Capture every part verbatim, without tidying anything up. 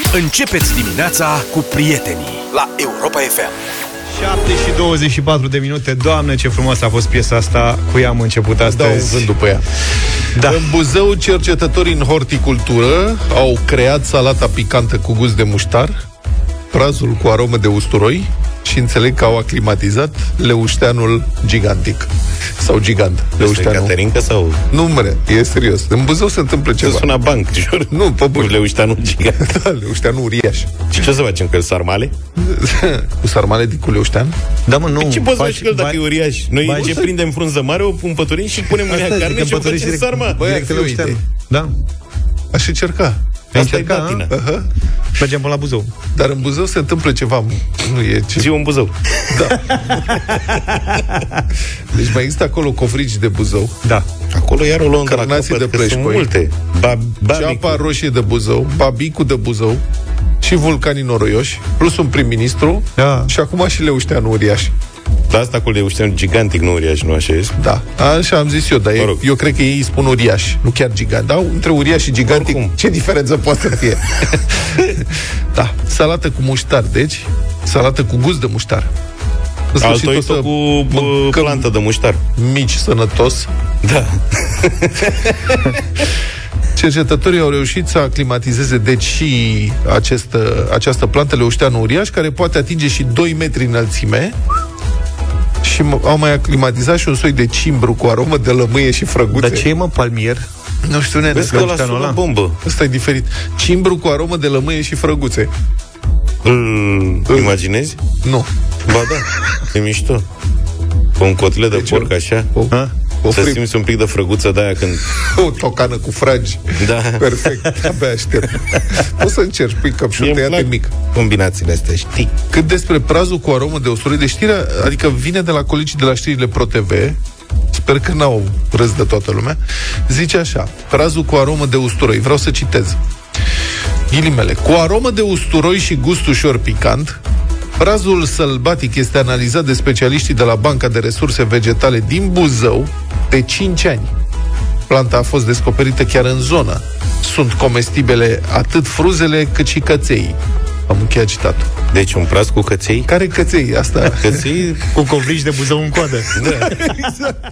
Începeți dimineața cu prietenii la Europa F M. șapte și douăzeci și patru de minute. Doamne, ce frumoasă a fost piesa asta. Cu ea am început astăzi. Dau un vânt după ea. Da. În Buzău, cercetătorii în horticultură au creat salata picantă cu gust de muștar, prazul cu aromă de usturoi și înțeleg că au aclimatizat leușteanul gigantic. Sau gigant. Leușteanul. Caterinca sau... Nu, mre, e serios. În Buzău se întâmplă ceva. Se sună banc, jur. Nu, pe bun. Leușteanul gigant. Da, leușteanul uriaș. Și ce să facem cu el, sarmale? Cu sarmale cu leuștean? Da, mă, nu. Păi ce poți să faci cu el dacă e uriaș? Noi ce prindem frunză mare, o împăturim și punem în ea carne și o facem sarma. Băi, leuștean. Da. Aș încerca. Ai încercat, uh-huh. Mergem până la Buzău. Dar în Buzău se întâmplă ceva. Nu e ce... Ziua în Buzău. Da. Deci mai există acolo covrigi de Buzău. Da. Acolo iar o luăm de la carnații capăt, de pleșcoi, multe. Ba, ceapa roșie de Buzău, babicul de Buzău și vulcanii noroioși, plus un prim-ministru, da. Și acum și leușteanul uriaș. Dar asta cu leușteanul gigantic, nu uriaș, nu așa este? Da, așa am zis eu, dar mă rog. Eu cred că ei spun uriaș, nu chiar gigant. Da, între uriaș și gigantic, oricum, ce diferență poate să fie? Da, salată cu muștar, deci salată cu gust de muștar. Altoită cu plantă de muștar. Mici, sănătos. Da. Cercetătorii au reușit să aclimatizeze deci și această, această plantă leușteanul uriaș, care poate atinge și doi metri înălțime. Și au mai aclimatizat și un soi de cimbru cu aromă de lămâie și frăguțe. Dar ce e, mă, palmier? Nu știu, nene. Vezi că ăla sună bombă. Ăsta e diferit. Cimbru cu aromă de lămâie și frăguțe. Îl imaginezi? Nu. Ba da, e mișto. Cu un cotlet de deci porc, așa. O, o să simți un pic de frăguță de aia când... O tocană cu fragi. Da. Perfect, abia aștept. Poți să încerci, pui căpșuni tăiate mic. Combinațiile astea, știi? Cât despre prazul cu aromă de usturoi de știrea, adică vine de la colegii de la știrile ProTV, sper că n-au râs de toată lumea, zice așa: prazul cu aromă de usturoi, vreau să citez. Ghilimele, cu aromă de usturoi și gust ușor picant, prazul sălbatic este analizat de specialiștii de la Banca de Resurse Vegetale din Buzău de cinci ani. Planta a fost descoperită chiar în zonă. Sunt comestibile atât frunzele cât și căței. Am încheiat citatul. Deci un praz cu căței? Care căței? Asta? Căței cu covrigi de Buzău în coadă. Da. Exact.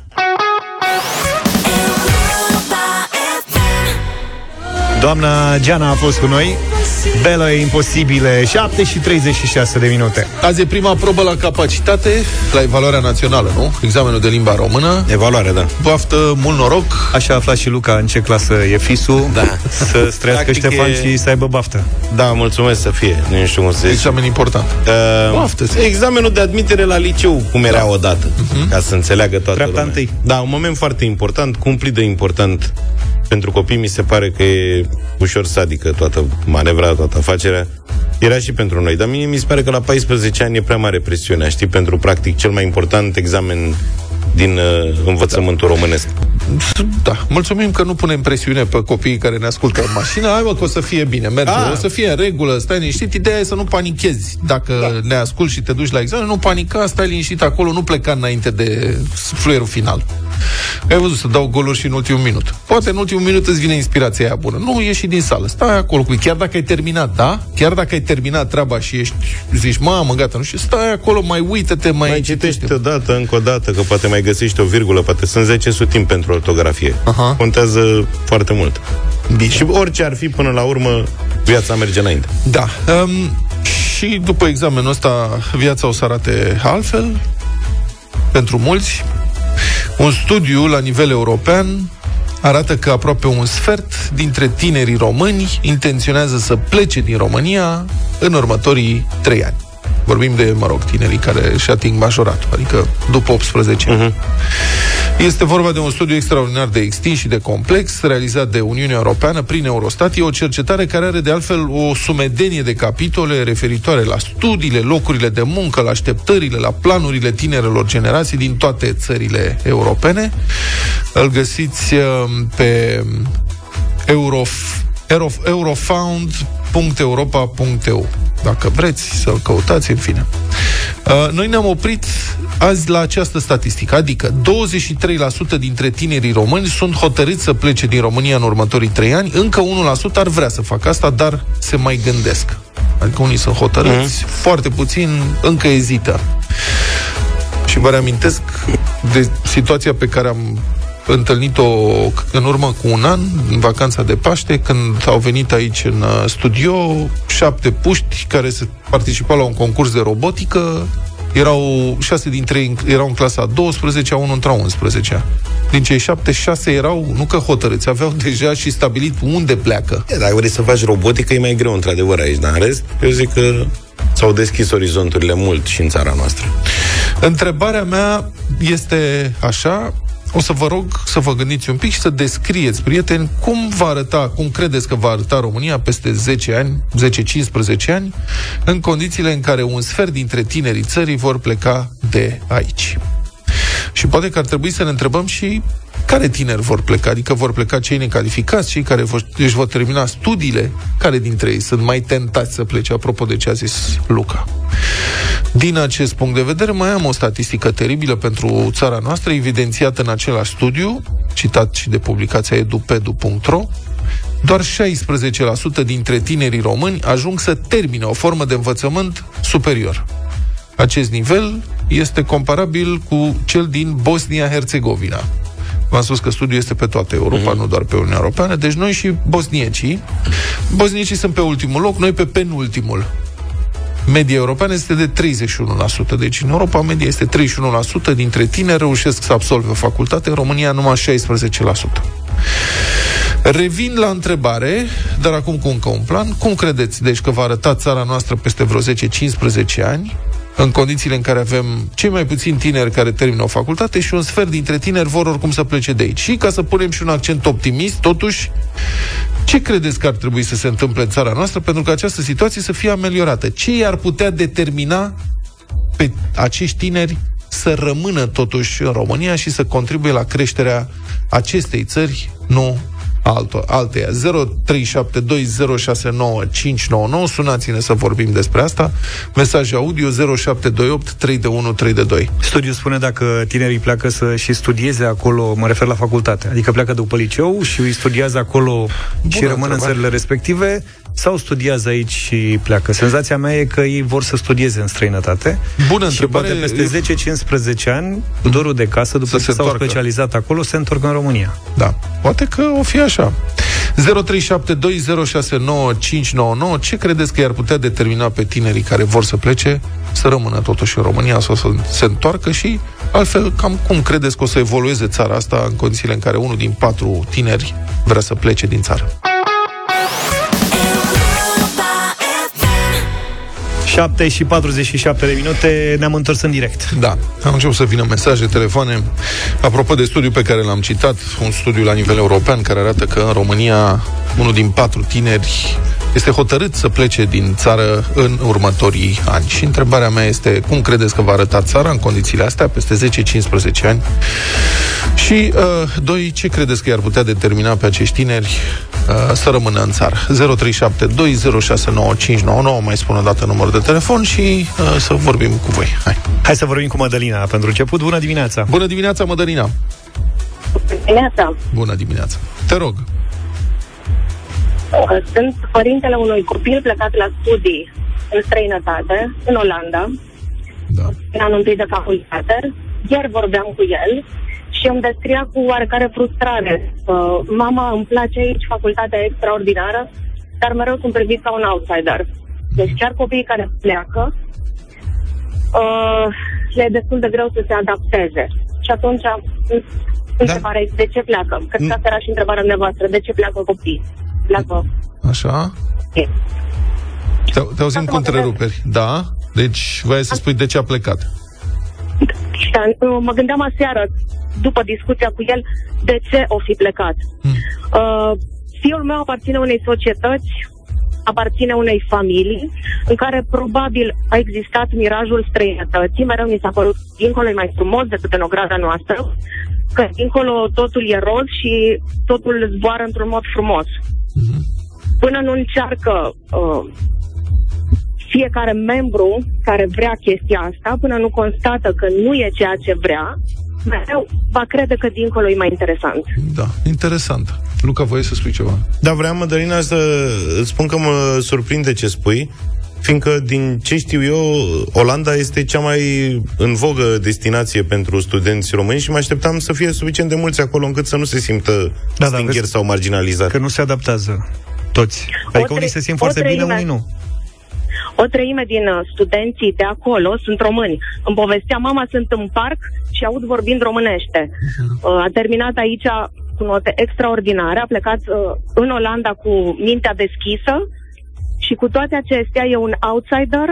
Doamna Giana a fost cu noi. Belo e imposibile. Șapte și treizeci și șase de minute. Azi e prima probă la capacitate la evaluarea națională, nu? Examenul de limba română. Evaluarea, da. Baftă, mult noroc. Așa a aflat și Luca în ce clasă e fisul. Da. Să străiască Ștefan e... și să aibă baftă. Da, mulțumesc să fie. Nu știu cum să zic. Examen important. Uh, baftă. Examenul de admitere la liceu, cum era da. odată, uh-huh. ca să înțeleagă toată Treapta lumea. Întâi. Da, un moment foarte important, cumplit de important. Pentru copii mi se pare că e ușor sadică toată manevra, toată afacerea. Era și pentru noi, dar mie mi se pare că la paisprezece ani e prea mare presiunea, știi, pentru practic cel mai important examen din uh, învățământul da. românesc. Da, mulțumim că nu punem presiune pe copiii care ne ascultă în mașină. Hai, mă, că o să fie bine, merge, ah. o să fie în regulă, stai liniștit. Ideea e să nu panichezi. Dacă da. ne asculti și te duci la examen, nu panica, stai liniștit acolo, nu pleca înainte de fluierul final. Ai văzut să dau goluri și în ultimul minut. Poate în ultimul minut îți vine inspirația aia bună. Nu ieși din sală, stai acolo cu chiar dacă ai terminat, da? Chiar dacă ai terminat treaba și ești, zici, mamă, gata, nu știu, stai acolo, mai uită-te, mai, mai citești o dată, încă o dată, că poate mai găsești o virgulă, poate sunt zece sutim pentru ortografie. Aha. Contează foarte mult. Bine. Și orice ar fi, până la urmă, viața merge înainte. Da. Um, și după examenul ăsta, viața o să arate altfel pentru mulți. Un studiu la nivel european arată că aproape un sfert dintre tinerii români intenționează să plece din România în următorii trei ani. Vorbim de, mă rog, tinerii care își ating majoratul, adică după optsprezece ani. Uh-huh. Este vorba de un studiu extraordinar de extins și de complex, realizat de Uniunea Europeană prin Eurostat. E o cercetare care are de altfel o sumedenie de capitole referitoare la studiile, locurile de muncă, la așteptările, la planurile tinerelor generații din toate țările europene. Îl găsiți pe Eurof, Eurof, eurofound punct europa punct e u dacă vreți să-l căutați, în fine. Noi ne-am oprit azi la această statistică, adică douăzeci și trei la sută dintre tinerii români sunt hotărâți să plece din România în următorii trei ani, încă unu la sută ar vrea să facă asta, dar se mai gândesc. Adică unii sunt hotărâți, mm. foarte puțin încă ezită. Și vă reamintesc de situația pe care am întâlnit-o în urmă cu un an, în vacanța de Paște, când au venit aici în studio șapte puști care se participau la un concurs de robotică. Erau șase dintre ei erau în clasa a douăsprezecea, unul între a unsprezecea. Din cei șapte, șase erau, nu că hotărâți, aveau deja și stabilit unde pleacă. E, dacă vrei să faci robotică, e mai greu, într-adevăr, aici, dar în rest, eu zic că s-au deschis orizonturile mult și în țara noastră. Întrebarea mea este așa: o să vă rog să vă gândiți un pic și să descrieți, prieteni, cum va arăta, cum credeți că va arăta România peste zece ani, zece cincisprezece ani, în condițiile în care un sfert dintre tinerii țării vor pleca de aici. Și poate că ar trebui să ne întrebăm și care tineri vor pleca, adică vor pleca cei necalificați, cei care își vor termina studiile, care dintre ei sunt mai tentați să plece, apropo de ce a zis Luca. Din acest punct de vedere, mai am o statistică teribilă pentru țara noastră, evidențiată în același studiu, citat și de publicația edupedu punct ro. Doar șaisprezece la sută dintre tinerii români ajung să termine o formă de învățământ superior. Acest nivel este comparabil cu cel din Bosnia-Herzegovina. V-am spus că studiul este pe toată Europa, mm-hmm. nu doar pe Uniunea Europeană. Deci noi și bosniecii Bosniecii sunt pe ultimul loc, noi pe penultimul. Media europeană este de treizeci și unu la sută. Deci în Europa media este treizeci și unu la sută dintre tineri reușesc să absolve o facultate, în România numai șaisprezece la sută. Revin la întrebare, dar acum cu încă un plan. Cum credeți, deci, că va arăta țara noastră peste vreo zece cincisprezece ani, în condițiile în care avem cei mai puțini tineri care termină o facultate și un sfert dintre tineri vor oricum să plece de aici? Și ca să punem și un accent optimist, totuși, ce credeți că ar trebui să se întâmple în țara noastră pentru că această situație să fie ameliorată? Ce i-ar putea determina pe acești tineri să rămână totuși în România și să contribuie la creșterea acestei țări, nu alto, alteia? zero trei șapte doi zero șase nouă cinci nouă nouă. Sunați-ne să vorbim despre asta. Mesaj audio zero șapte doi opt trei unu trei doi. Studiul spune dacă tinerii pleacă să și studieze acolo, mă refer la facultate, adică pleacă după liceu și studiază acolo. Bună și rămân în țările respective, sau studiază aici și pleacă. Senzația mea e că ei vor să studieze în străinătate. Bună și poate peste zece cincisprezece ani, cu dorul de casă, după ce s-au specializat acolo, se întorc în România. Da, poate că o fi așa. zero trei șapte doi zero șase nouă cinci nouă nouă. Ce credeți că i-ar putea determina pe tinerii care vor să plece să rămână totuși în România sau să se întoarcă? Și altfel, cam cum credeți că o să evolueze țara asta în condițiile în care unul din patru tineri vrea să plece din țară? șapte și patruzeci și șapte de minute, ne-am întors în direct. Da, am început să vină mesaje, telefoane. Apropo de studiul pe care l-am citat, un studiu la nivel european care arată că în România unul din patru tineri este hotărât să plece din țară în următorii ani. Și întrebarea mea este, cum credeți că va arăta țara în condițiile astea peste zece cincisprezece ani? Și, uh, doi, ce credeți că i-ar putea determina pe acești tineri uh, să rămână în țară? zero trei șapte doi zero șase nouă cinci nouă nouă, mai spun o dată numărul de telefon și uh, să vorbim cu voi. Hai. Hai să vorbim cu Mădălina pentru început. Bună dimineața! Bună dimineața, Mădălina! Bună dimineața! Bună dimineața! Te rog! Sunt părintele unui copil plecat la studii în străinătate, în Olanda, da. în anul întâi de facultate. Iar vorbeam cu el și îmi descria cu oarecare frustrare. Uh, mama, îmi place aici, facultatea e extraordinară, dar mereu sunt privit ca un outsider. Deci chiar copiii care pleacă, uh, le e destul de greu să se adapteze. Și atunci, întrebarea da. de ce pleacă? Cred că asta era și întrebarea dumneavoastră. De ce pleacă copiii? Pleacă. Așa? E. Te, te auzim cu întreruperi. Da? Deci, vrei să spui de ce a plecat? Da, mă gândeam aseară, după discuția cu el, de ce o fi plecat. Hmm. Uh, fiul meu aparține unei societăți, aparține unei familii, în care probabil a existat mirajul străinătății, mereu mi s-a părut dincolo e mai frumos decât în ograda noastră, că dincolo totul e roz și totul zboară într-un mod frumos. Hmm. Până nu încearcă uh, fiecare membru care vrea chestia asta, până nu constată că nu e ceea ce vrea, mereu va crede că dincolo e mai interesant. Da, interesant. Luca, voie să spui ceva? Da, vreau, Mădălina, să îți spun că mă surprinde ce spui, fiindcă, din ce știu eu, Olanda este cea mai în vogă destinație pentru studenți români și mă așteptam să fie suficient de mulți acolo încât să nu se simtă da, stingheri da, sau marginalizați. Că nu se adaptează toți. Adică unii se simt foarte bine, unii nu. O treime din studenții de acolo sunt români. Îmi povestea mama, sunt în parc și aud vorbind românește. A terminat aici cu note extraordinare, a plecat în Olanda cu mintea deschisă și cu toate acestea e un outsider,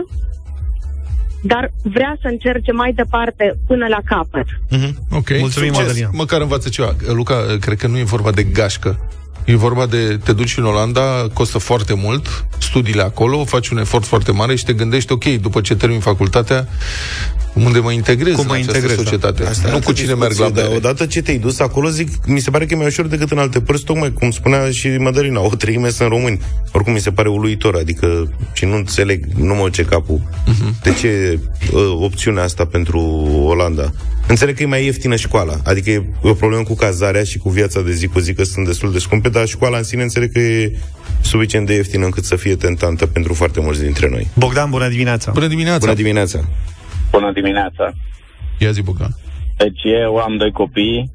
dar vrea să încerce mai departe până la capăt. Mm-hmm. Ok, mulțumim, Mădălina. Măcar învață ceva. Luca, cred că nu e vorba de gașcă. E vorba de te duci în Olanda, costă foarte mult, studiile acolo, faci un efort foarte mare și te gândești, ok, după ce termin facultatea, unde mă integrez Cum mă în această integrez, societate. Da. Asta nu cu cine merg la bere. Odată ce te-ai dus acolo, zic, mi se pare că e mai ușor decât în alte părți, tocmai cum spunea și Mădălina, o treime sunt români. Oricum mi se pare uluitor, adică și nu înțeleg, nu mă ce capul. Uh-huh. De ce uh, opțiunea asta pentru Olanda? Înțeleg că e mai ieftină școala, adică e o problemă cu cazarea și cu viața de zi cu zi, că sunt destul de scumpe, dar școala în sine înțeleg că e suficient de ieftină încât să fie tentantă pentru foarte mulți dintre noi. Bogdan, bună dimineața! Bună dimineața! Bună dimineața! Bună dimineața! Ia zi, Bogdan. Deci eu am doi copii,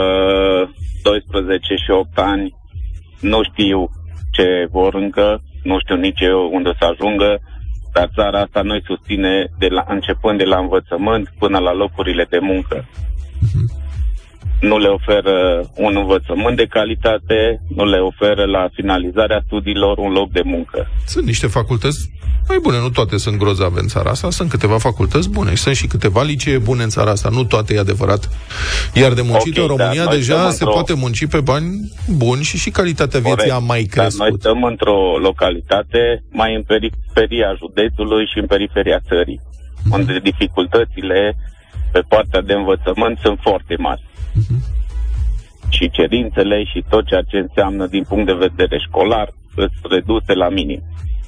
doisprezece și opt ani, nu știu ce vor încă, nu știu nici eu unde să ajungă, dar țara asta noi susține de la, începând de la învățământ până la locurile de muncă. Uh-huh. Nu le oferă un învățământ de calitate, nu le oferă la finalizarea studiilor un loc de muncă. Sunt niște facultăți mai bune, nu toate sunt grozave în țara asta, sunt câteva facultăți bune și sunt și câteva licee bune în țara asta, nu toate e adevărat. Iar de muncit okay, în România deja se poate munci pe bani buni și și calitatea vieții a mai crescut. Dar noi stăm într-o localitate mai în periferia județului și în periferia țării, uh-huh. unde dificultățile pe partea de învățământ sunt foarte mari. Uh-huh. Și cerințele și tot ceea ce înseamnă din punct de vedere școlar sunt reduse la minim.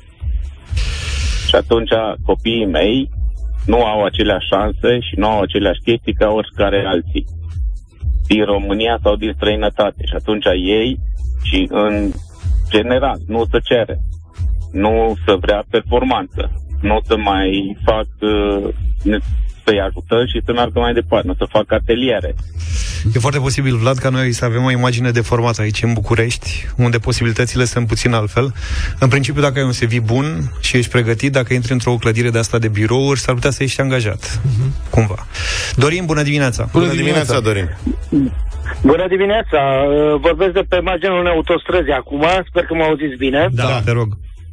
Și atunci copiii mei nu au aceleași șanse și nu au aceleași chestii ca oricare alții din România sau din străinătate. Și atunci ei și în general nu se cere, nu să vrea performanță, nu să mai fac uh, să-i ajutăm și să meargă mai departe, nu să fac ateliere. E foarte posibil, Vlad, ca noi să avem o imagine deformată aici în București, unde posibilitățile sunt puțin altfel. În principiu, dacă ai un C V bun și ești pregătit, dacă intri într-o clădire de asta de birouri, s-ar putea să ești angajat. Uh-huh. Cumva. Dorin, bună dimineața! Bună dimineața, Dorin! Bună dimineața! Vorbesc de pe marginea unei autostrăzi acum, sper că mă auziți bine. Da, da. Te rog.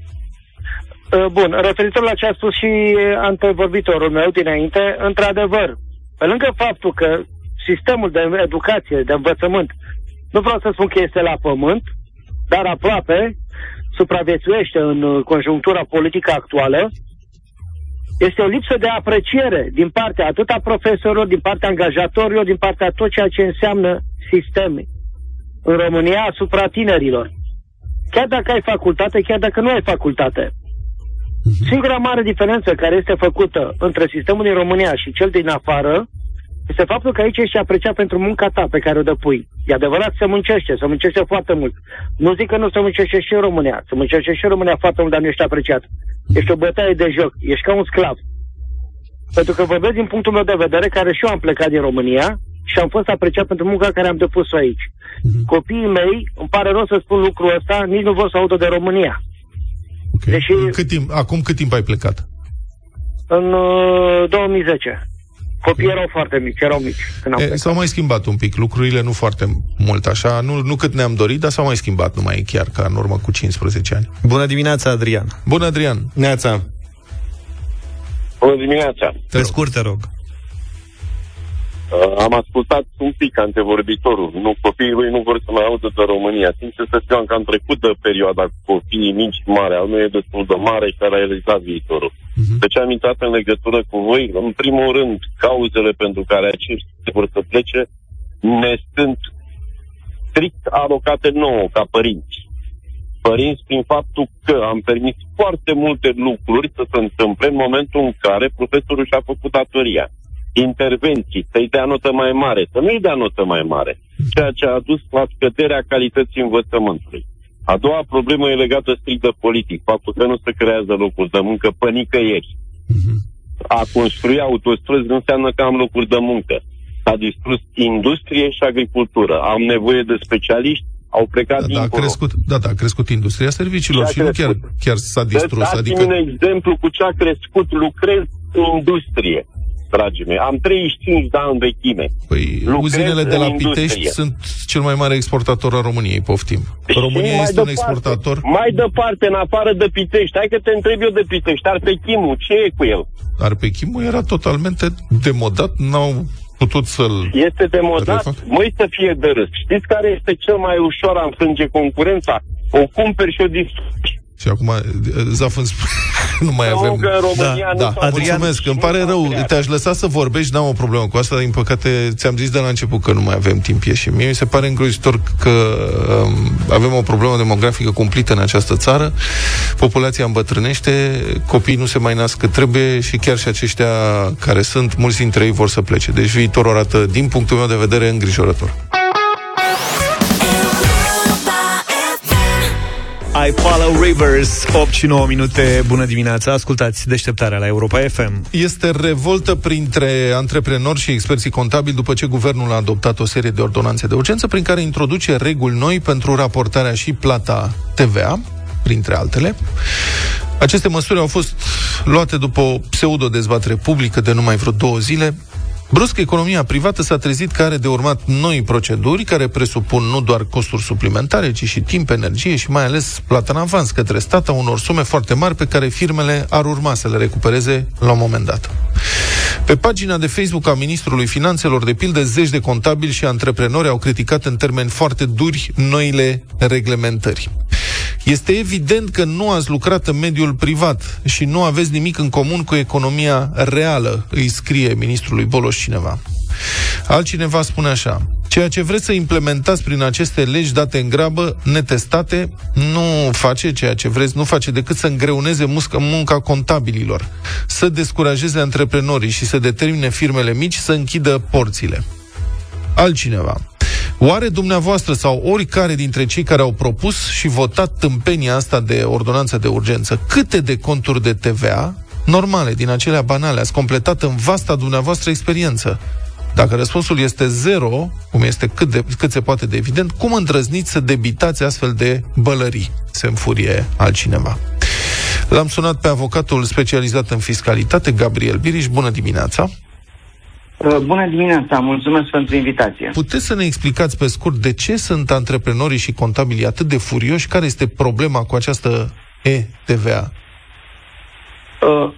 Bun, referitor la ce a spus și antevorbitorul meu dinainte, într-adevăr, pe lângă faptul că sistemul de educație, de învățământ, nu vreau să spun că este la pământ, dar aproape supraviețuiește în conjunctura politică actuală, este o lipsă de apreciere din partea atât a profesorilor, din partea angajatorilor, din partea tot ceea ce înseamnă sisteme în România asupra tinerilor. Chiar dacă ai facultate, chiar dacă nu ai facultate. Singura mare diferență care este făcută între sistemul din România și cel din afară este faptul că aici ești apreciat pentru munca ta pe care o depui. E adevărat, se muncește, se muncește foarte mult. Nu zic că nu se muncește și în România. Se muncește și în România foarte mult, dar nu ești apreciat. Ești o bătaie de joc, ești ca un sclav. Pentru că vorbesc din punctul meu de vedere, care și eu am plecat din România și am fost apreciat pentru munca care am depus-o aici. Copiii mei, îmi pare rău să spun lucrul ăsta, nici nu vor să audă de România. Okay. Deși, cât timp, acum cât timp ai plecat? În uh, două mii zece. Copiii okay. erau foarte mici, erau mici când am e, s-au mai schimbat un pic, lucrurile nu foarte mult așa, nu, nu cât ne-am dorit, dar s-au mai schimbat, nu mai e chiar ca în urmă cu cincisprezece ani. Bună dimineața, Adrian! Bună, Adrian! Neața! Bună dimineața! Pe scurt, te rog. Uh, am ascultat un pic antevorbitorul. Nu, copiii lui nu vor să mai audă de România. Sincer să spun că am trecut de perioada cu copiii mici și mari. Al meu e destul de mare și care a realizat viitorul. Uh-huh. De ce am intrat în legătură cu voi? În primul rând, cauzele pentru care aceștia vor să plece ne sunt strict alocate nouă, ca părinți. părinți prin faptul că am permis foarte multe lucruri să se întâmple în momentul în care profesorul și-a făcut datoria. Intervenții, să-i dea notă mai mare, să nu-i dea notă mai mare, ceea ce a dus la scăderea calității învățământului. A doua problemă e legată strict de politic, faptul că nu se creează locuri de muncă pe nicăieri. A construi autostrăzi nu înseamnă că am locuri de muncă. S-a distrus industrie și agricultură. Am nevoie de specialiști, au plecat da, dincolo. Da, a crescut, da, da, a crescut industria serviciilor și nu chiar, chiar s-a distrus. Dați-mi adică... un exemplu cu ce a crescut. Lucrez în industrie, dragii mei. Am treizeci și cinci de ani vechime. Păi, Lucrez uzinele de la industrie. Pitești sunt cel mai mare exportator al României, poftim. România este un departe, exportator. Mai departe, în afară de Pitești. Hai că te întreb eu de Pitești. Arpechimu, ce e cu el? Arpechimu era totalmente demodat, n-au putut să-l Este demodat? refac. Măi să fie de râs. Știți care este cel mai ușor a înfrânge concurența? O cumperi și o distrugi. Și acum, Zaf, nu mai avem... Că în România da, nu da. Mulțumesc, îmi pare rău, te-aș lăsa să vorbești, n-am o problemă cu asta, dar din păcate ți-am zis de la început că nu mai avem timp și mie mi se pare îngrozitor că um, avem o problemă demografică cumplită în această țară, populația îmbătrânește, copiii nu se mai nasc cât trebuie și chiar și aceștia care sunt, mulți dintre ei vor să plece. Deci viitorul arată, din punctul meu de vedere, îngrijorător. I Follow Rivers, opt și nouă minute, bună dimineața, ascultați Deșteptarea la Europa F M. Este revoltă printre antreprenori și experții contabili după ce guvernul a adoptat o serie de ordonanțe de urgență prin care introduce reguli noi pentru raportarea și plata T V A, printre altele. Aceste măsuri au fost luate după o pseudo-dezbatere publică de numai vreo două zile. Brusc, economia privată s-a trezit că are de urmat noi proceduri care presupun nu doar costuri suplimentare, ci și timp, energie și mai ales plata în avans către stat a unor sume foarte mari pe care firmele ar urma să le recupereze la un moment dat. Pe pagina de Facebook a Ministrului Finanțelor, de pildă, zeci de contabili și antreprenori au criticat în termeni foarte duri noile reglementări. Este evident că nu ați lucrat în mediul privat și nu aveți nimic în comun cu economia reală, îi scrie ministrului Boloș cineva. Altcineva spune așa: ceea ce vreți să implementați prin aceste legi date în grabă, netestate, nu face ceea ce vreți, nu face decât să îngreuneze musca, munca contabililor, să descurajeze antreprenorii și să determine firmele mici să închidă porțile. Altcineva: oare dumneavoastră sau oricare dintre cei care au propus și votat tâmpenia asta de ordonanță de urgență, câte de conturi de T V A normale, din acelea banale, ați completat în vasta dumneavoastră experiență? Dacă răspunsul este zero, cum este cât, de, cât se poate de evident, cum îndrăzniți să debitați astfel de bălării? Se înfurie altcineva. L-am sunat pe avocatul specializat în fiscalitate, Gabriel Biriș. Bună dimineața! Bună dimineața, mulțumesc pentru invitație. Puteți să ne explicați pe scurt de ce sunt antreprenorii și contabilii atât de furioși? Care este problema cu această E-T V A? Uh,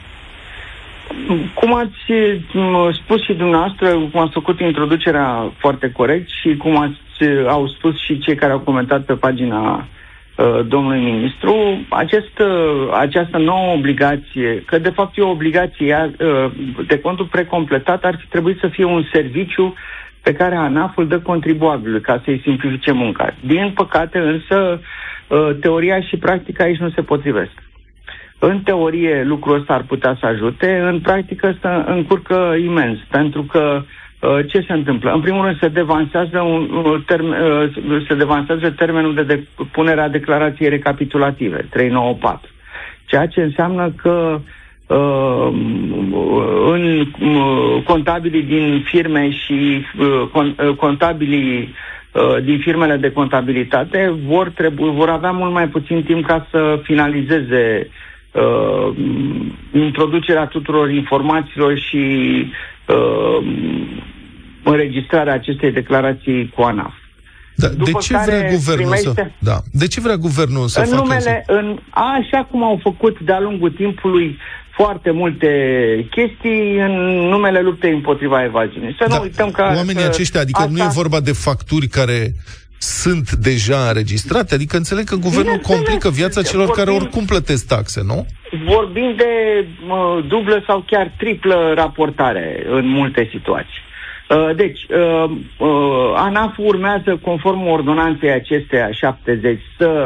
cum ați spus și dumneavoastră, cum ați făcut introducerea foarte corect și cum ați, au spus și cei care au comentat pe pagina uh, domnului ministru, acest, uh, această nouă obligație, că de fapt e o obligație uh, de contul precompletat, ar fi trebuit să fie un serviciu pe care ANAF îl dă contribuabilului ca să-i simplifice munca. Din păcate însă uh, teoria și practica aici nu se potrivesc. În teorie lucrul ăsta ar putea să ajute, în practică ăsta încurcă imens, pentru că uh, ce se întâmplă? În primul rând se devansează, un, un term, uh, se devansează termenul de depunere a declarației recapitulative, trei sute nouăzeci și patru, ceea ce înseamnă că uh, în uh, contabilii din firme și uh, con, uh, contabilii uh, din firmele de contabilitate vor, trebu- vor avea mult mai puțin timp ca să finalizeze Uh, introducerea tuturor informațiilor și uh, înregistrarea acestei declarații cu ANAF. Da, de ce vrea guvernul primește, să... Da. De ce vrea guvernul să în facă numele, în, așa cum au făcut de-a lungul timpului foarte multe chestii în numele luptei împotriva evaziunii. Să da, nu uităm că... Oamenii că aceștia, adică asta... nu e vorba de facturi care sunt deja înregistrate, adică înțeleg că guvernul complică viața celor vorbim, care oricum plătesc taxe, nu? Vorbim de uh, dublă sau chiar triplă raportare în multe situații. Uh, deci, uh, uh, ANAF urmează, conform ordonanței acesteia șaptezeci, să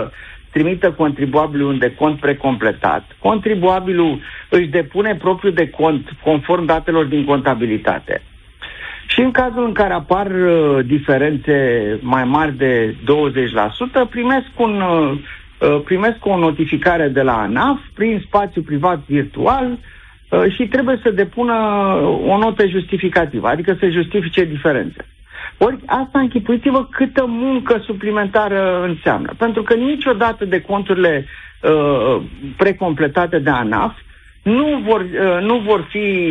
trimită contribuabilul un decont precompletat. Contribuabilul își depune propriul decont conform datelor din contabilitate. Și în cazul în care apar uh, diferențe mai mari de douăzeci la sută, primesc, un, uh, primesc o notificare de la ANAF prin spațiu privat virtual uh, și trebuie să depună o notă justificativă, adică să justifice diferențe. Ori asta, închipuiți-vă câtă muncă suplimentară înseamnă. Pentru că niciodată de conturile uh, precompletate de ANAF nu vor, uh, nu vor fi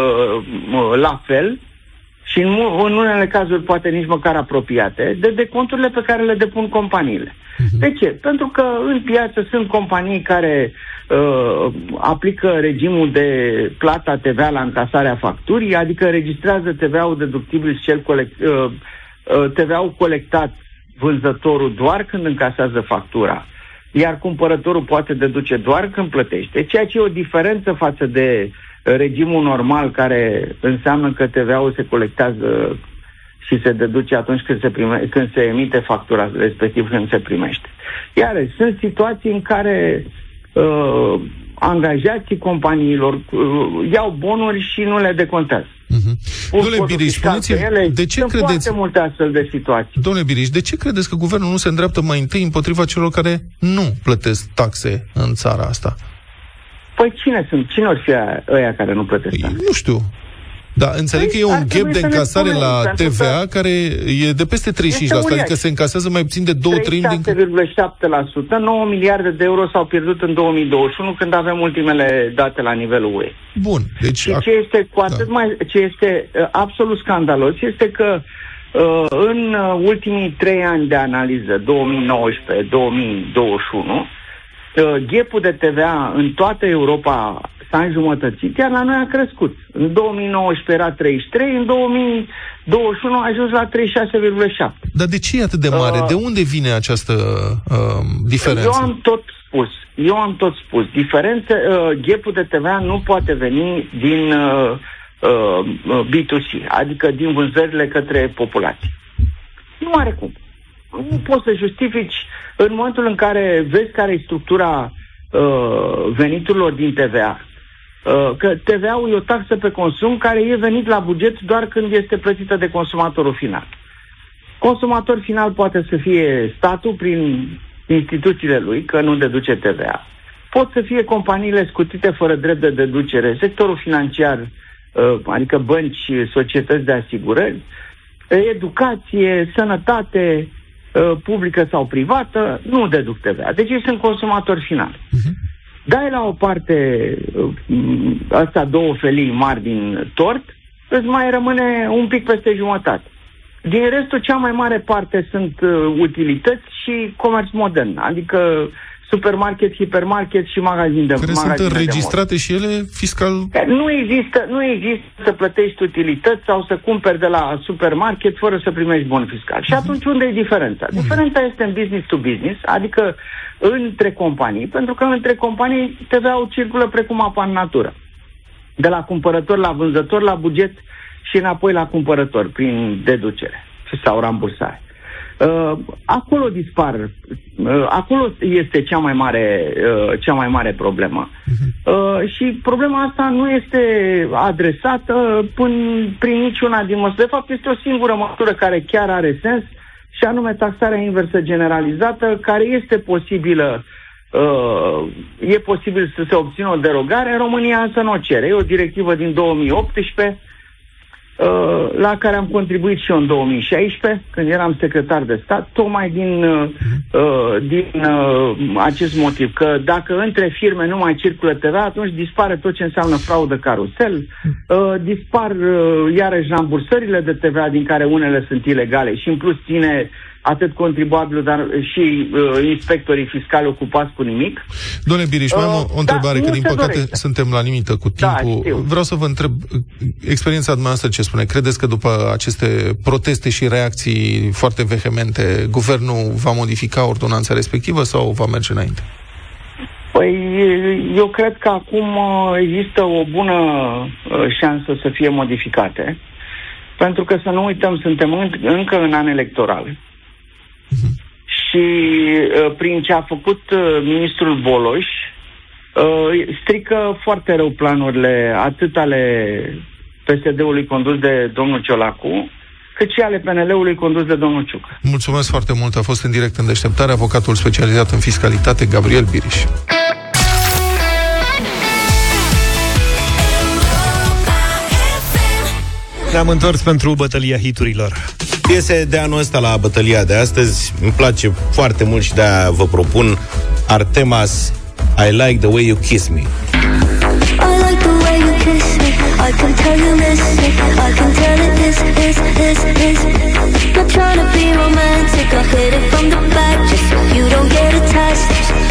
uh, la fel și în, în unele cazuri poate nici măcar apropiate de deconturile pe care le depun companiile. Uh-huh. De ce? Pentru că în piață sunt companii care uh, aplică regimul de plata T V A la încasarea facturii, adică registrează T V A-ul deductibil și cel colect, uh, uh, T V A-ul colectat vânzătorul doar când încasează factura, iar cumpărătorul poate deduce doar când plătește, ceea ce e o diferență față de regimul normal, care înseamnă că T V A-ul se colectează și se deduce atunci când se, prime, când se emite factura, respectiv când se primește. Iar sunt situații în care uh, angajații companiilor uh, iau bonuri și nu le decontează. Uh-huh. Domnule Biriș, spuneți-mi, de ce sunt credeți... foarte multe astfel de situații. Domnule Biriș, de ce credeți că guvernul nu se îndreaptă mai întâi împotriva celor care nu plătesc taxe în țara asta? Păi cine sunt? Cine or fi ăia care nu plătesc taxe? Nu știu. Da, înțeleg păi, că e un gap de încasare la T V A care e de peste treizeci și cinci la sută, adică se încasează mai puțin de două treimi din... treizeci și șase virgulă șapte la sută, nouă miliarde de euro s-au pierdut în două mii douăzeci și unu, când avem ultimele date la nivelul U E. Bun, deci... Și ce este cu atât da. mai... ce este uh, absolut scandalos este că uh, în uh, ultimii trei ani de analiză, două mii nouăsprezece două mii douăzeci și unu, uh, gap-ul de T V A în toată Europa s-a înjumătățit, iar la noi a crescut. În două mii nouăsprezece era treizeci și trei, în două mii douăzeci și unu a ajuns la treizeci și șase virgulă șapte. Dar de ce e atât de mare? Uh, de unde vine această uh, diferență? Eu am tot spus. Eu am tot spus. Diferențe, uh, gap-ul de T V A nu poate veni din uh, uh, B doi C, adică din vânzările către populație. Nu are cum. Nu poți să justifici în momentul în care vezi care e structura uh, veniturilor din T V A. Că T V A-ul e o taxă pe consum care e venit la buget doar când este plătită de consumatorul final. Consumator final poate să fie statul prin instituțiile lui, că nu deduce T V A. Pot să fie companiile scutite fără drept de deducere, sectorul financiar, adică bănci, societăți de asigurări, educație, sănătate, publică sau privată, nu deduc T V A. Deci ei sunt consumatori finali. Uh-huh. Dai la o parte astea două felii mari din tort, îți mai rămâne un pic peste jumătate. Din restul, cea mai mare parte sunt uh, utilități și comerț modern, adică supermarket, hipermarket și magazin de care magazin sunt înregistrate și ele fiscal? Nu există, nu există să plătești utilități sau să cumperi de la supermarket fără să primești bon fiscal. Uh-huh. Și atunci unde e diferența? Uh-huh. Diferența este în business to business, adică între companii, pentru că între companii T V A-ul circulă precum apa în natură. De la cumpărător la vânzător, la buget și înapoi la cumpărător, prin deducere sau rambursare. Uh, acolo dispar, uh, acolo este cea mai mare, uh, cea mai mare problemă. Uh, și problema asta nu este adresată până, prin niciuna din măsuri. De fapt, este o singură măsură care chiar are sens, și anume taxarea inversă generalizată, care este posibilă, uh, e posibil să se obțină o derogare, în România însă nu o cere. E o directivă din două mii optsprezece, uh, la care am contribuit și eu în două mii șaisprezece, când eram secretar de stat, tocmai din, uh, din uh, acest motiv, că dacă între firme nu mai circulă T V A, atunci dispare tot ce înseamnă fraudă carusel, uh, dispar uh, iarăși rambursările de T V A, din care unele sunt ilegale și în plus ține atât contribuabilul, dar și uh, inspectorii fiscali ocupați cu nimic. Domnule Biriș, mai am o, o întrebare, da, că din păcate dorește. Suntem la limită cu timpul. Da, vreau să vă întreb, experiența dumneavoastră ce spune? Credeți că după aceste proteste și reacții foarte vehemente, guvernul va modifica ordonanța respectivă sau va merge înainte? Păi, eu cred că acum există o bună șansă să fie modificate, pentru că să nu uităm, suntem încă în an electoral. și uh, prin ce a făcut uh, ministrul Boloș, uh, strică foarte rău planurile atât ale P S D-ului condus de domnul Ciolacu, cât și ale P N L-ului condus de domnul Ciucă. Mulțumesc foarte mult, a fost în direct în Deșteptare avocatul specializat în fiscalitate Gabriel Biriș. Ne-am întors pentru bătălia hiturilor. Piese de anul ăsta la bătălia de astăzi îmi place foarte mult și de-aia vă propun Artemas, I Like the Way You Kiss Me. I like the way you kiss me. I can tell you miss it. I can tell it is, is, is, is. Not trying to be romantic. I hit it from the back just so you don't get attached.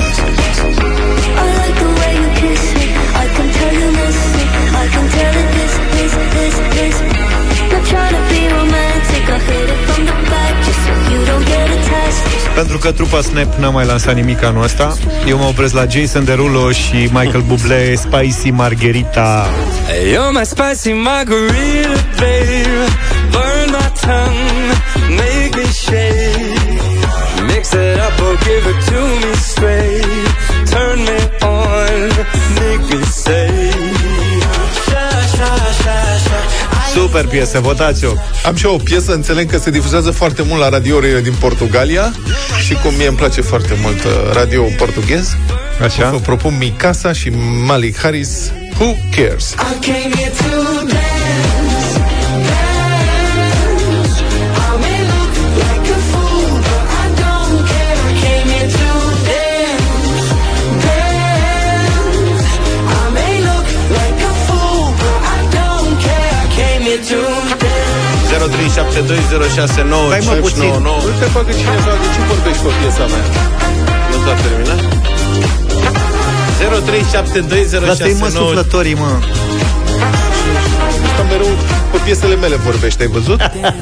I like the way you kiss me. I can tell you miss it. I can tell it is, is, is, is. Not trying to be romantic. I hit it from the back just so you don't get attached. Pentru că trupa Snap n-a mai lansat nimic anul ăsta, eu mă opresc la Jason Derulo și Michael Bublé, Spicy Margherita. Hey, you're my spicy margarita, babe. Burn my tongue, make me shake. Mix it up or give it to me straight. Turn me on, make me say. Sha, sha, sha, sha. Super piesă, votați-o. Am și eu o piesă, înțeleg că se difuzează foarte mult la radiourile din Portugalia și cum mie îmi place foarte mult radio portughez. Așa. Vă propun Mikasa și Malik Harris, Who Cares? zero trei șapte doi zero șase nouă cinci nouă nouă. Nu te facă cineva, de ce vorbești pe piesa mea? Nu s-a terminat? zero trei șapte doi zero șase nouă. Lasă-i mă suflătorii, mă. Asta mereu pe piesele mele vorbește, ai văzut?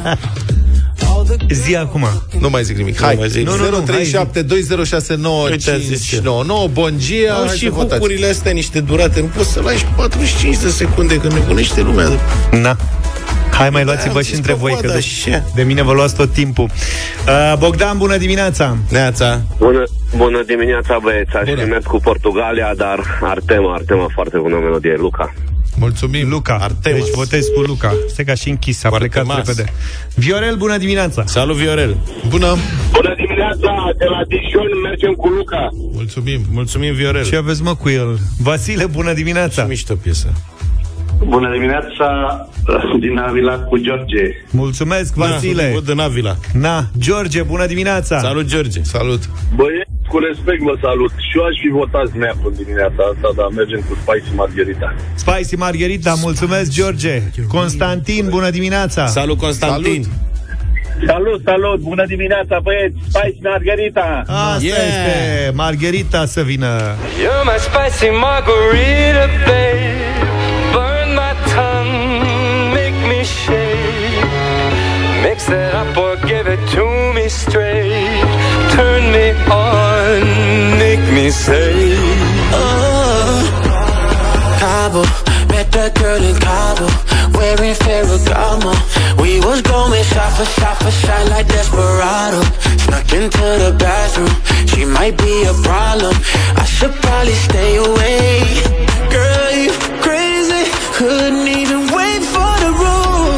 Zi acum. Nu mai zic nimic. Hai, zero trei șapte doi zero șase nouă cinci nouă nouă. Bongia. Au și hucurile astea niște durate. Nu poți să lași patruzeci și cinci de secunde când nebunește lumea. Na. Hai, mai luați-vă și între voi, că de, de mine vă luați tot timpul. uh, Bogdan, bună dimineața. Neața. Bună, bună dimineața, băieți. Aș fi mers cu Portugalia, dar Artema, Artema, foarte bună melodie. Luca. Mulțumim. Luca, Artemas. Deci votez cu Luca. Stai ca și închis, a plecat repede. Viorel, bună dimineața. Salut, Viorel. Bună. Bună dimineața, de la Dijon mergem cu Luca. Mulțumim. Mulțumim, Viorel. Ce aveți, mă, cu el? Vasile, bună dimineața. Ce mișto piesă. Bună dimineața, din Avila cu George. Mulțumesc, Vasile. Na, din Avila. Na, George, bună dimineața. Salut, George. Salut. Băieți, cu respect vă salut. Și eu aș fi votat Snap în dimineața asta, dar mergem cu Spicy Margherita. Spicy Margherita, mulțumesc, George. Constantin, bună dimineața. Salut, Constantin. Salut. Salut, salut, bună dimineața, băieți. Spicy Margherita. Asta yeah. este, Margherita să vină. You're my spicy margarita, babe. Burn my tongue, make me shake. Mix it up or give it to me straight. Turn me on, make me say. Oh, Cabo, met that girl in Cabo, wearing Ferragamo. We was going shot for shot for shot like Desperado. Snuck into the bathroom, she might be a problem. I should probably stay away. Girl, you crazy, couldn't even wait for the room.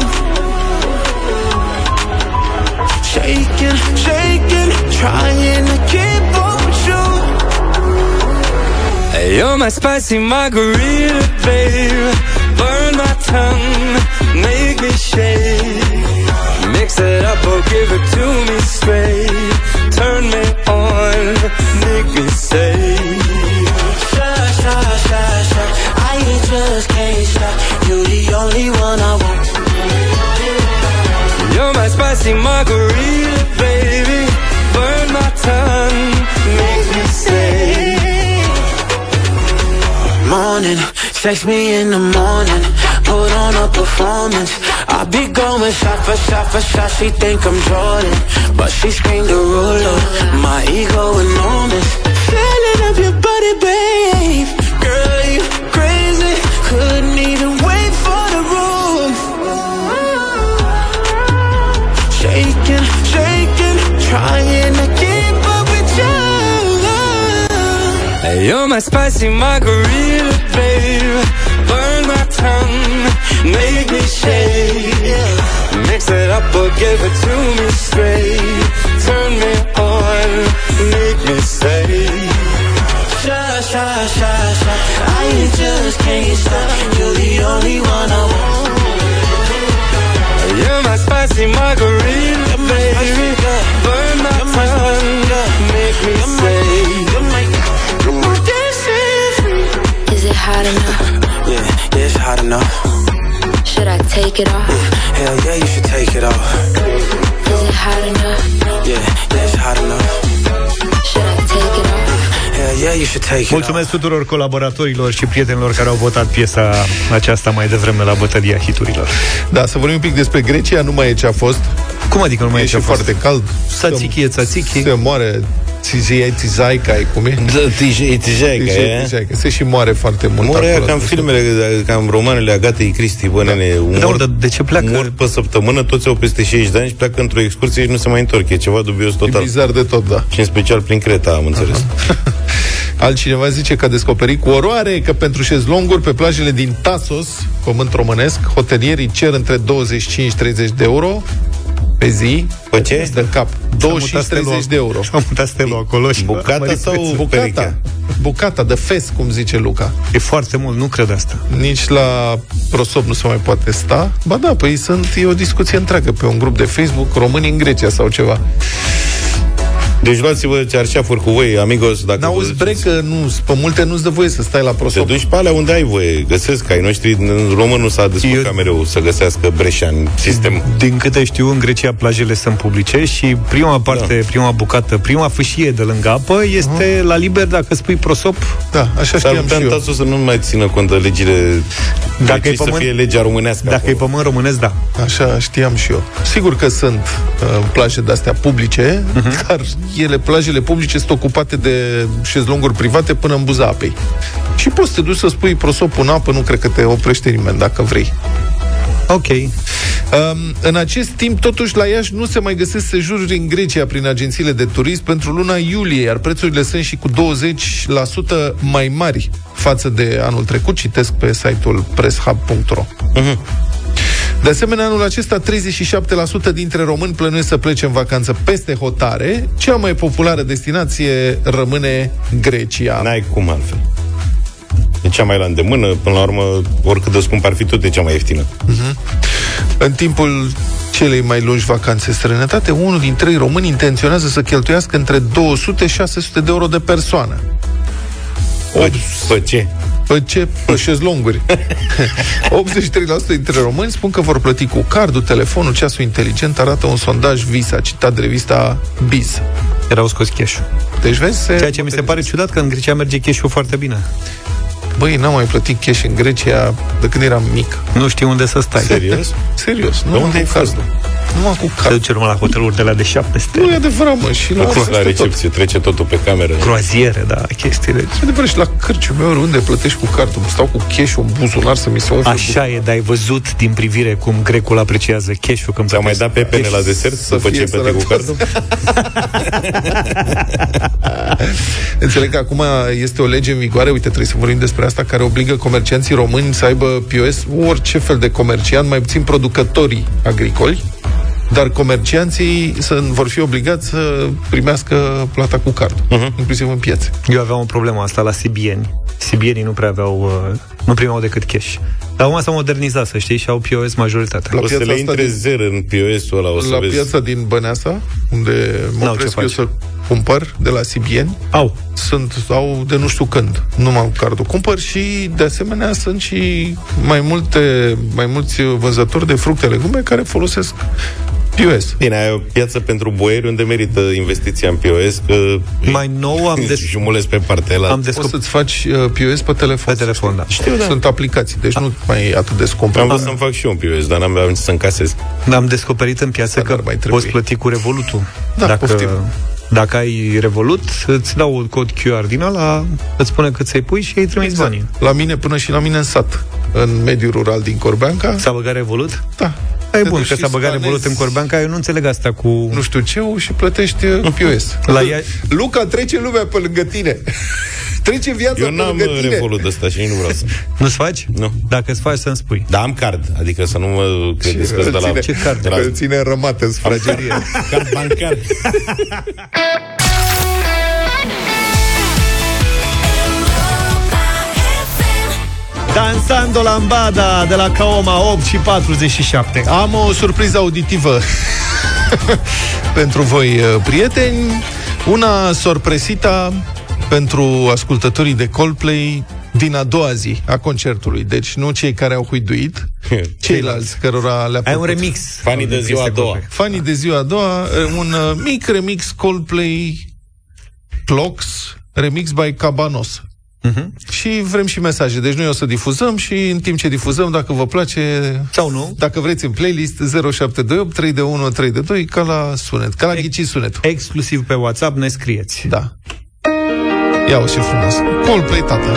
Shaking, shaking, trying to keep up with you. Hey, you're my spicy margarita, babe. Burn my tongue, make me shake. Mix it up or give it to me straight. Turn me on, make me say. Sha, sha, sha, sha, I just can't stop. You're the only one I want. You're my spicy margarita, baby. Burn my tongue, make me say. Morning, text me in the morning, put on a performance. I be going shot for shot for shot. She think I'm Jordan, but she screamed a ruler. My ego enormous. Feeling of your body, babe. Girl, you crazy. Couldn't even wait for the room. Shaking, shaking, trying to keep up my spicy margarita, babe. Burn my tongue, make me shake. Mix it up or give it to me straight. Turn me on, make me say. Sha, sha, sha, sha. I just can't stop. You're the only one I want. You're my spicy margarita, baby. Burn my tongue, make me say. Is it hot enough? Yeah, yeah, it's hot enough. Should I take it off? Yeah, hell yeah, you should take it off. Is it hot enough? Yeah, yeah, it's hot enough. Should I take it off? Hell yeah, you should take it off. Mulțumesc tuturor colaboratorilor și prietenilor care au votat piesa aceasta mai devreme la bătălia hiturilor. Da, să vorbim un pic despre Grecia, nu mai e ce a fost. Cum adică nu mai e, e ce a și fost? foarte cald. Tzatziki e tzatziki. Se moare Tizaica, cum e? Tizaica, se și moare foarte mult. Moare ea ca în filmele, ca în romanele Agatei Christie, bă, nene, mor, dar de ce pleacă? Mor pe săptămână, toți au peste șaizeci de ani și pleacă într-o excursie și nu se mai întorc. E ceva dubios total. E bizar de tot, da. Și în special prin Creta, am înțeles. Altcineva zice că a descoperit cu oroare că pentru șezlonguri pe plajele din Tasos, pământ românesc, hotelierii cer între douăzeci și cinci treizeci de euro pe zi. Pe ce? De cap. douăzeci și cinci treizeci de euro. Am mutat stelul acolo și bucata sau bucata? Bucata, de fes, cum zice Luca. E foarte mult, nu cred asta. Nici la prosop nu se mai poate sta. Ba da, păi sunt, e o discuție întreagă pe un grup de Facebook, români în Grecia sau ceva. Deci luați-vă cearșafuri cu voi, amigos, dacă n-auzi bre că nu, pe multe nu-ți dă voie să stai la prosop. Te duci pe alea unde ai voie. Găsesc, ai noștri, român nu s-a descurcat Eu... mereu să găsească breșa în sistem. Din câte știu, în Grecia plajele sunt publice și prima parte, da. prima bucată, prima fâșie de lângă apă este uh-huh. la liber dacă spui prosop. Da, așa știam și eu. Să nu mai țină cont de legile, dacă e pământ, să fie legea românească. Dacă acolo. e pământ românesc, da. Așa știam și eu. Sigur că sunt uh, plaje de-astea publice, uh-huh. dar ele, plajele publice sunt ocupate de șezlonguri private până în buza apei. Și poți să te duci să spui prosopul în apă, nu cred că te oprește nimeni dacă vrei. Ok. Um, în acest timp, totuși, la Iași nu se mai găsesc sejururi în Grecia prin agențiile de turism pentru luna iulie, iar prețurile sunt și cu douăzeci la sută mai mari față de anul trecut, citesc pe site-ul presshub punct ro. Uh-huh. De asemenea, anul acesta, treizeci și șapte la sută dintre români plănuiesc să plece în vacanță peste hotare. Cea mai populară destinație rămâne Grecia. N-ai cum altfel. E cea mai la îndemână, până la urmă, oricât de scump ar fi, tot e cea mai ieftină. Uh-huh. În timpul celei mai lungi vacanțe străinătate, unul din trei români intenționează să cheltuiască între două sute și șase sute de euro de persoană. Pe, pe ce? Pe ce? Pe șezlonguri. optzeci și trei la sută dintre români spun că vor plăti cu cardul, telefonul, ceasul inteligent, arată un sondaj Visa, citat de revista Biz. Erau scos cash-ul. Deci vezi, se ceea ce mi se pare ciudat, că în Grecia merge cash-ul foarte bine. Băi, n-am mai plătit cash în Grecia de când eram mic. Nu știu unde să stai. Serios? Serios. Nu, unde ai fost? Numai cu card. Se duce numai la hoteluri de la de șapte stele. Nu e adevărat, mă. Și la, la recepție tot. Trece totul pe cameră. Croaziere, da, chestiile. Și adevărat, și la cârciul meu, unde plătești cu cardul? Stau cu cash-ul în buzunar să mi se umfle. Așa e, dar ai văzut din privire cum grecul apreciază cash-ul când ți-a mai dat pepene la desert după ce plătești cu cardul? Înțeleg că acum este o lege în vigoare, uite, trebuie să vorbim despre asta, care obligă comercianții români să aibă P O S, orice fel de comerciant, mai puțin producătorii agricoli, dar comercianții să, vor fi obligați să primească plata cu card, uh-huh. inclusiv în piețe. Eu aveam o problemă asta la sibieni. Sibienii nu prea aveau, nu primeau decât cash. Dar acum s-a modernizat, să știi, și au P O S majoritatea. La o să le intre zer în P O S-ul ăla, o să la vezi. Piața din Băneasa, unde mă opresc eu să cumpăr de la sibieni, au. Sunt, au de nu știu când, nu m-am cardul. Cumpăr și, de asemenea, sunt și mai multe, mai mulți vânzători de fructe, legume care folosesc P O S. Bine, ai o piață pentru boieri unde merită investiția în P O S, că mai nou am des... jumulesc pe partea ăla. Am descop... Poți să-ți faci uh, P O S pe telefon. Pe telefon, da. Știu, da. Sunt aplicații, deci a... nu mai e atât de scump. Am vrut să-mi fac și eu un P O S, dar n-am avut să încasez. Am descoperit în piață că poți plăti cu Revolutul. Da, dacă, poftim. Dacă ai Revolut, îți dau un cod Q R din ăla, îți spune cât să-i pui și îi trimiți exact. banii. La mine, până și la mine în sat, în mediul rural din Corbeanca. S-a băgat Revolut? Da. E bun că s-a băgat Revolut în Corbeanca, eu nu înțeleg asta cu... Nu știu ce, și plătești P O S. La ea... Luca, trece lumea pe lângă tine. Trece viața Eu n-am Revolut de ăsta și nici nu vreau să... Nu-ți faci? Nu. Dacă-ți faci, să-mi spui. Da, am card, adică să nu mă credeți că de la... Ce card? Că îl ține rămate în sufragerie. Card bancar. Dansando Lambada de la Kaoma, opt și patruzeci și șapte. Am o surpriză auditivă pentru voi, prieteni. Una sorpresita pentru ascultătorii de Coldplay din a doua zi a concertului. Deci nu cei care au huiduit, ceilalți cărora le-a plăcut. Ai un remix. Fanii de ziua a doua. Fanii de ziua a doua, un mic remix Coldplay Clocks, remix by Cabanos. Uh-huh. Și vrem și mesaje. Deci noi o să difuzăm și în timp ce difuzăm, dacă vă place sau nu, dacă vreți în playlist, zero șapte doi opt trei unu trei doi, ca la sunet, ca la ghici sunetul. Exclusiv pe WhatsApp ne scrieți. Da. Ia-o și frumos. Coldplay, tată.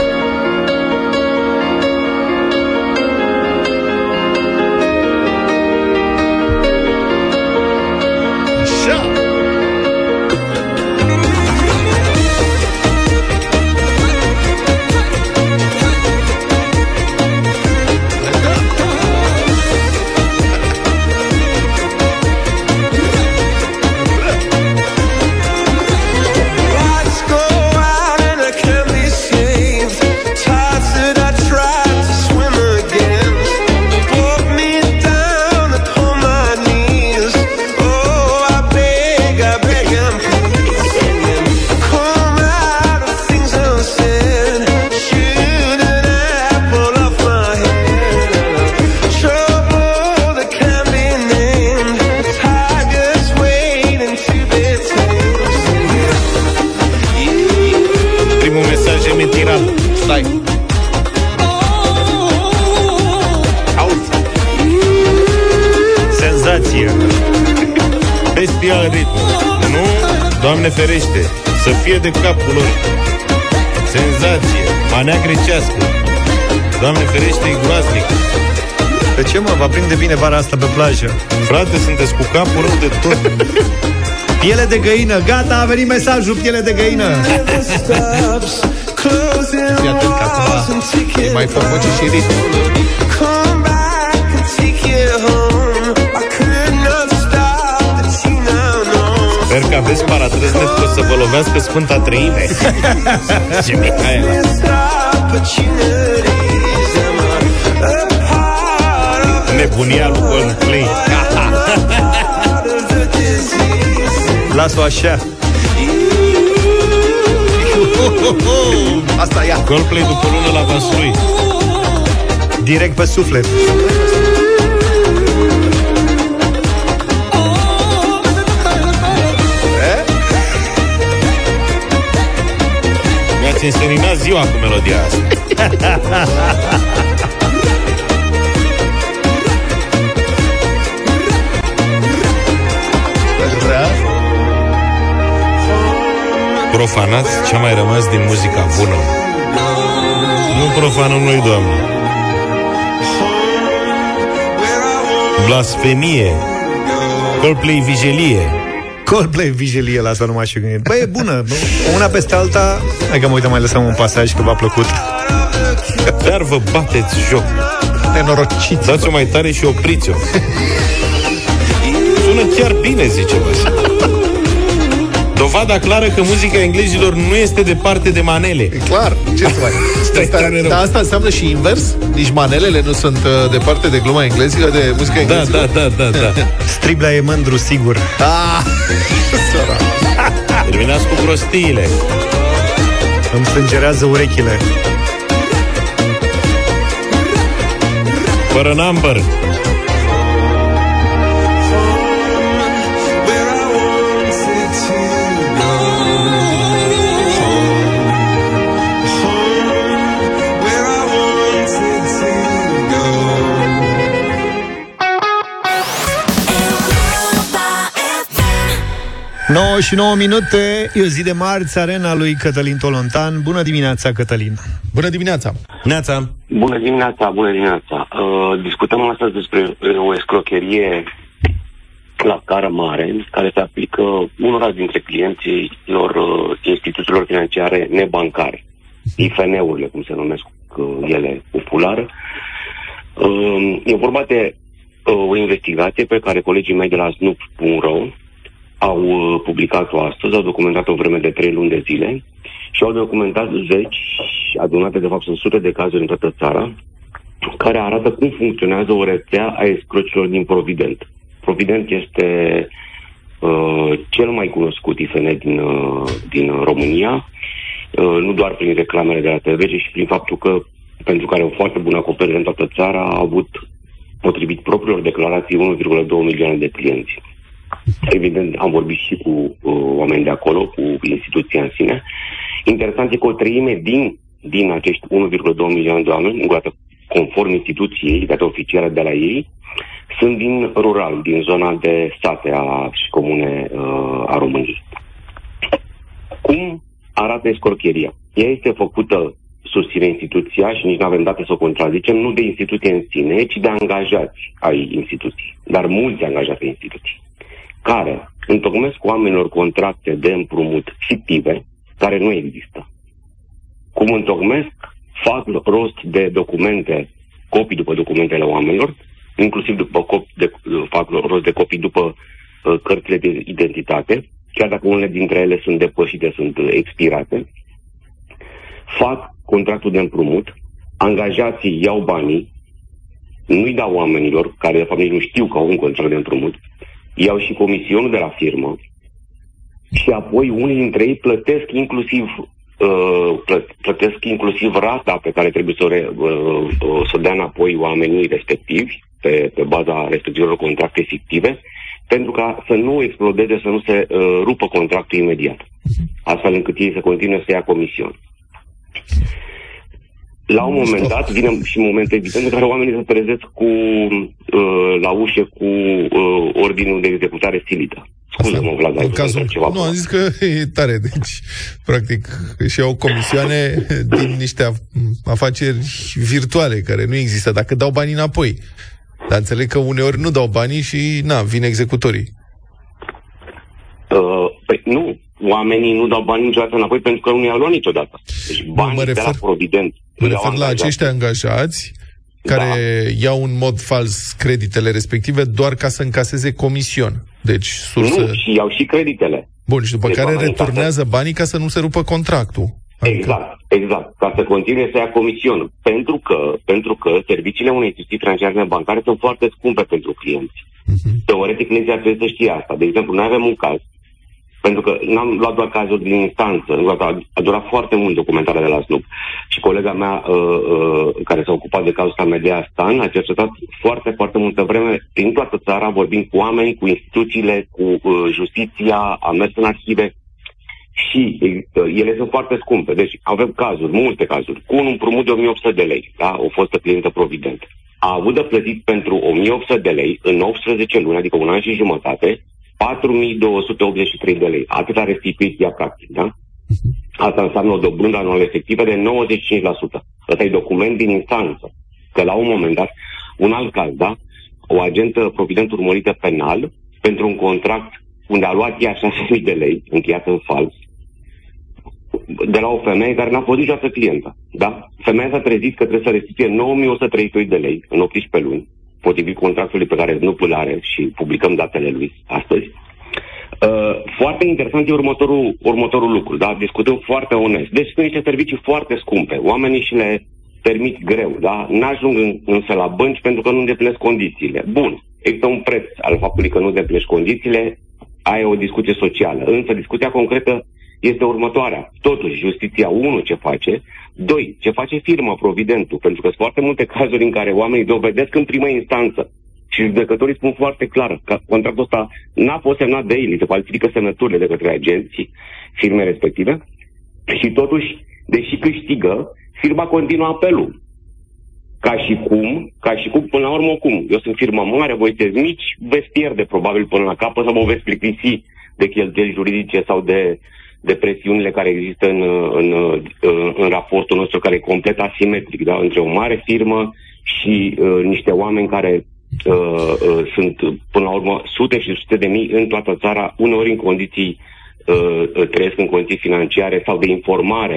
Bestial ritm. Nu, Doamne ferește, să fie de capul lor. Senzație, manea grecească. Doamne ferește, e groaznic. De ce, mă? Va prinde bine vara asta pe plajă. Frate, sunteți cu capul rău de tot. Piele de găină, gata, a venit mesajul, piele de găină. Fii atent că acum e mai fă voce și ritmul. Sper că aveți paratrăznet că o să vă lovească Sfânta Treime. Ce Mihaela. Nebunia lui Coldplay. Las-o așa. Asta ia. Coldplay după lună la Vaslui. Direct pe suflet. Mi-ați înseninat ziua cu melodia asta. Profanați ce-a mai rămas din muzica bună. Nu profanăm noi, Doamne. Blasfemie. Coldplay vigilie. Coldplay vigilie, la asta nu m-aș fi gândit. Băi, e bună, una peste alta. Hai că mă uităm, mai lăsăm un pasaj că v-a plăcut. Dar vă bateți joc. Nenorociți. Dați-o mai tare și opriți-o. Sună chiar bine, zice Vasile. Dovada clară că muzica englezilor nu este departe de manele. E clar, ce să mai... asta, dar asta înseamnă și invers? Nici manelele nu sunt uh, departe de gluma engleză, de muzica engleză? Da, da, da, da, da. Striblea e mândru, sigur. Ah, terminați cu prostiile. Îmi sângerează urechile. Fără number. nouă și nouă minute, e o zi de marți, arena lui Cătălin Tolontan. Bună dimineața, Cătălin! Bună dimineața! Neața! Bună dimineața, bună dimineața! Uh, discutăm astăzi despre o escrocherie la scară mare, care se aplică unora dintre clienții lor uh, instituțiilor financiare nebancare. I F N-urile, cum se numesc uh, ele popular. Uh, e vorba de uh, o investigație pe care colegii mei de la snoop punct ro au uh, publicat-o astăzi, au documentat-o o vreme de trei luni de zile și au documentat zeci, adunate de fapt sunt sute de cazuri în toată țara, care arată cum funcționează o rețea a escrocilor din Provident. Provident este uh, cel mai cunoscut I F N din, uh, din România, uh, nu doar prin reclamele de la T V, ci și prin faptul că, pentru care o foarte bună acoperire în toată țara, a avut, potrivit propriilor declarații, unu virgulă doi milioane de clienți. Evident, am vorbit și cu uh, oameni de acolo, cu instituția în sine. Interesant e că o treime din, din acești unu virgulă doi milioane de oameni, încă o dată conform instituției, date oficiale de la ei, sunt din rural, din zona de sate a, și comune uh, a României. Cum arată escrocheria? Ea este făcută, susține instituția, și nici nu avem date să o contrazicem, nu de instituție în sine, ci de angajați ai instituției, dar mulți angajați ai instituții, care întocmesc oamenilor contracte de împrumut fictive, care nu există. Cum întocmesc, fac rost de documente, copii după documentele oamenilor, inclusiv după copii de, fac rost de copii după uh, cărțile de identitate, chiar dacă unele dintre ele sunt depășite, sunt uh, expirate. Fac contractul de împrumut, angajații iau banii, nu-i dau oamenilor, care de fapt nici nu știu că au un contract de împrumut, iau și comisionul de la firmă și apoi unii dintre ei plătesc inclusiv uh, plătesc inclusiv rata pe care trebuie să o, re, uh, să o dea înapoi oamenii respectivi pe, pe baza respectivelor contracte fictive, pentru ca să nu explodeze, să nu se uh, rupă contractul imediat, astfel încât ei să continue să ia comision. La un moment dat, vine și moment evident în care oamenii se trezesc cu, uh, la ușă cu uh, ordinul de executare stilită. Scuze-mă, Vlad, ai cazul, ceva. Nu, am zis că e tare. Deci, practic, își iau comisioane din niște afaceri virtuale care nu există, dacă dau banii înapoi. Dar înțeleg că uneori nu dau banii și, na, vin executorii. Uh, păi nu, oamenii nu dau banii niciodată înapoi pentru că nu i-au luat niciodată. Deci banii refer, de la Provident. Mă refer la acești angajați care da. iau în mod fals creditele respective doar ca să încaseze comision. Deci, sursă... Nu, și iau și creditele. Bun, și după deci care returnează toate... banii ca să nu se rupă contractul. Exact, adică... exact. Ca să continue să ia comision. Pentru că, pentru că serviciile unei instituții financiare bancare sunt foarte scumpe pentru clienți. Uh-huh. Teoretic, clienții ar trebui să știe asta. De exemplu, noi avem un caz, pentru că n-am luat doar cazul din instanță, a durat foarte mult documentarea de la Snoop. Și colega mea, uh, uh, care s-a ocupat de cazul ăsta, Medea Stan, a cercetat foarte, foarte multă vreme prin toată țara, vorbind cu oameni, cu instituțiile, cu uh, justiția, a mers în arhive și uh, ele sunt foarte scumpe. Deci avem cazuri, multe cazuri, cu un împrumut de o mie opt sute de lei, da? O fostă clientă Provident. A avut de plătit pentru o mie opt sute de lei în optsprezece luni, adică un an și jumătate, patru mii două sute optzeci și trei de lei. Atât a restituit ea, practic, da? Asta înseamnă o dobândă anuală efectivă de nouăzeci și cinci la sută. Ăsta e document din instanță. Că la un moment dat, un alt caz, da? O agentă Provident urmărită penal pentru un contract unde a luat ea șase mii de lei, încheiat în fals, de la o femeie care n-a fost niciodată clientă, da? Femeia s-a trezit că trebuie să restituie nouă mii o sută treizeci și doi de lei în optsprezece luni, potrivit contractului pe care nu îl are și publicăm datele lui astăzi. Uh, foarte interesant e următorul, următorul lucru, da? Discutăm foarte onest. Deci sunt niște servicii foarte scumpe. Oamenii și le permit greu, da? N-ajung în, însă la bănci pentru că nu îndeplinesc condițiile. Bun, există un preț al faptului că nu îndeplinești condițiile, ai o discuție socială. Însă discuția concretă este următoarea. Totuși, justiția, unu, ce face, doi, ce face firma Providentul, pentru că sunt foarte multe cazuri în care oamenii dovedesc în primă instanță și judecătorii spun foarte clar că contractul ăsta n-a fost semnat de ei, li se falsifică semnăturile de către agenții firme respective și totuși, deși câștigă, firma continuă apelul. Ca și cum, ca și cum, până la urmă, cum? Eu sunt firmă mare, voi sunteți mici, veți pierde probabil până la capăt sau vă veți plictisi de cheltuieli juridice sau de, de presiunile care există în, în, în, în raportul nostru, care e complet asimetric, da? Între o mare firmă și uh, niște oameni care uh, uh, sunt, până la urmă, sute și sute de mii în toată țara, uneori în condiții, uh, trăiesc în condiții financiare sau de informare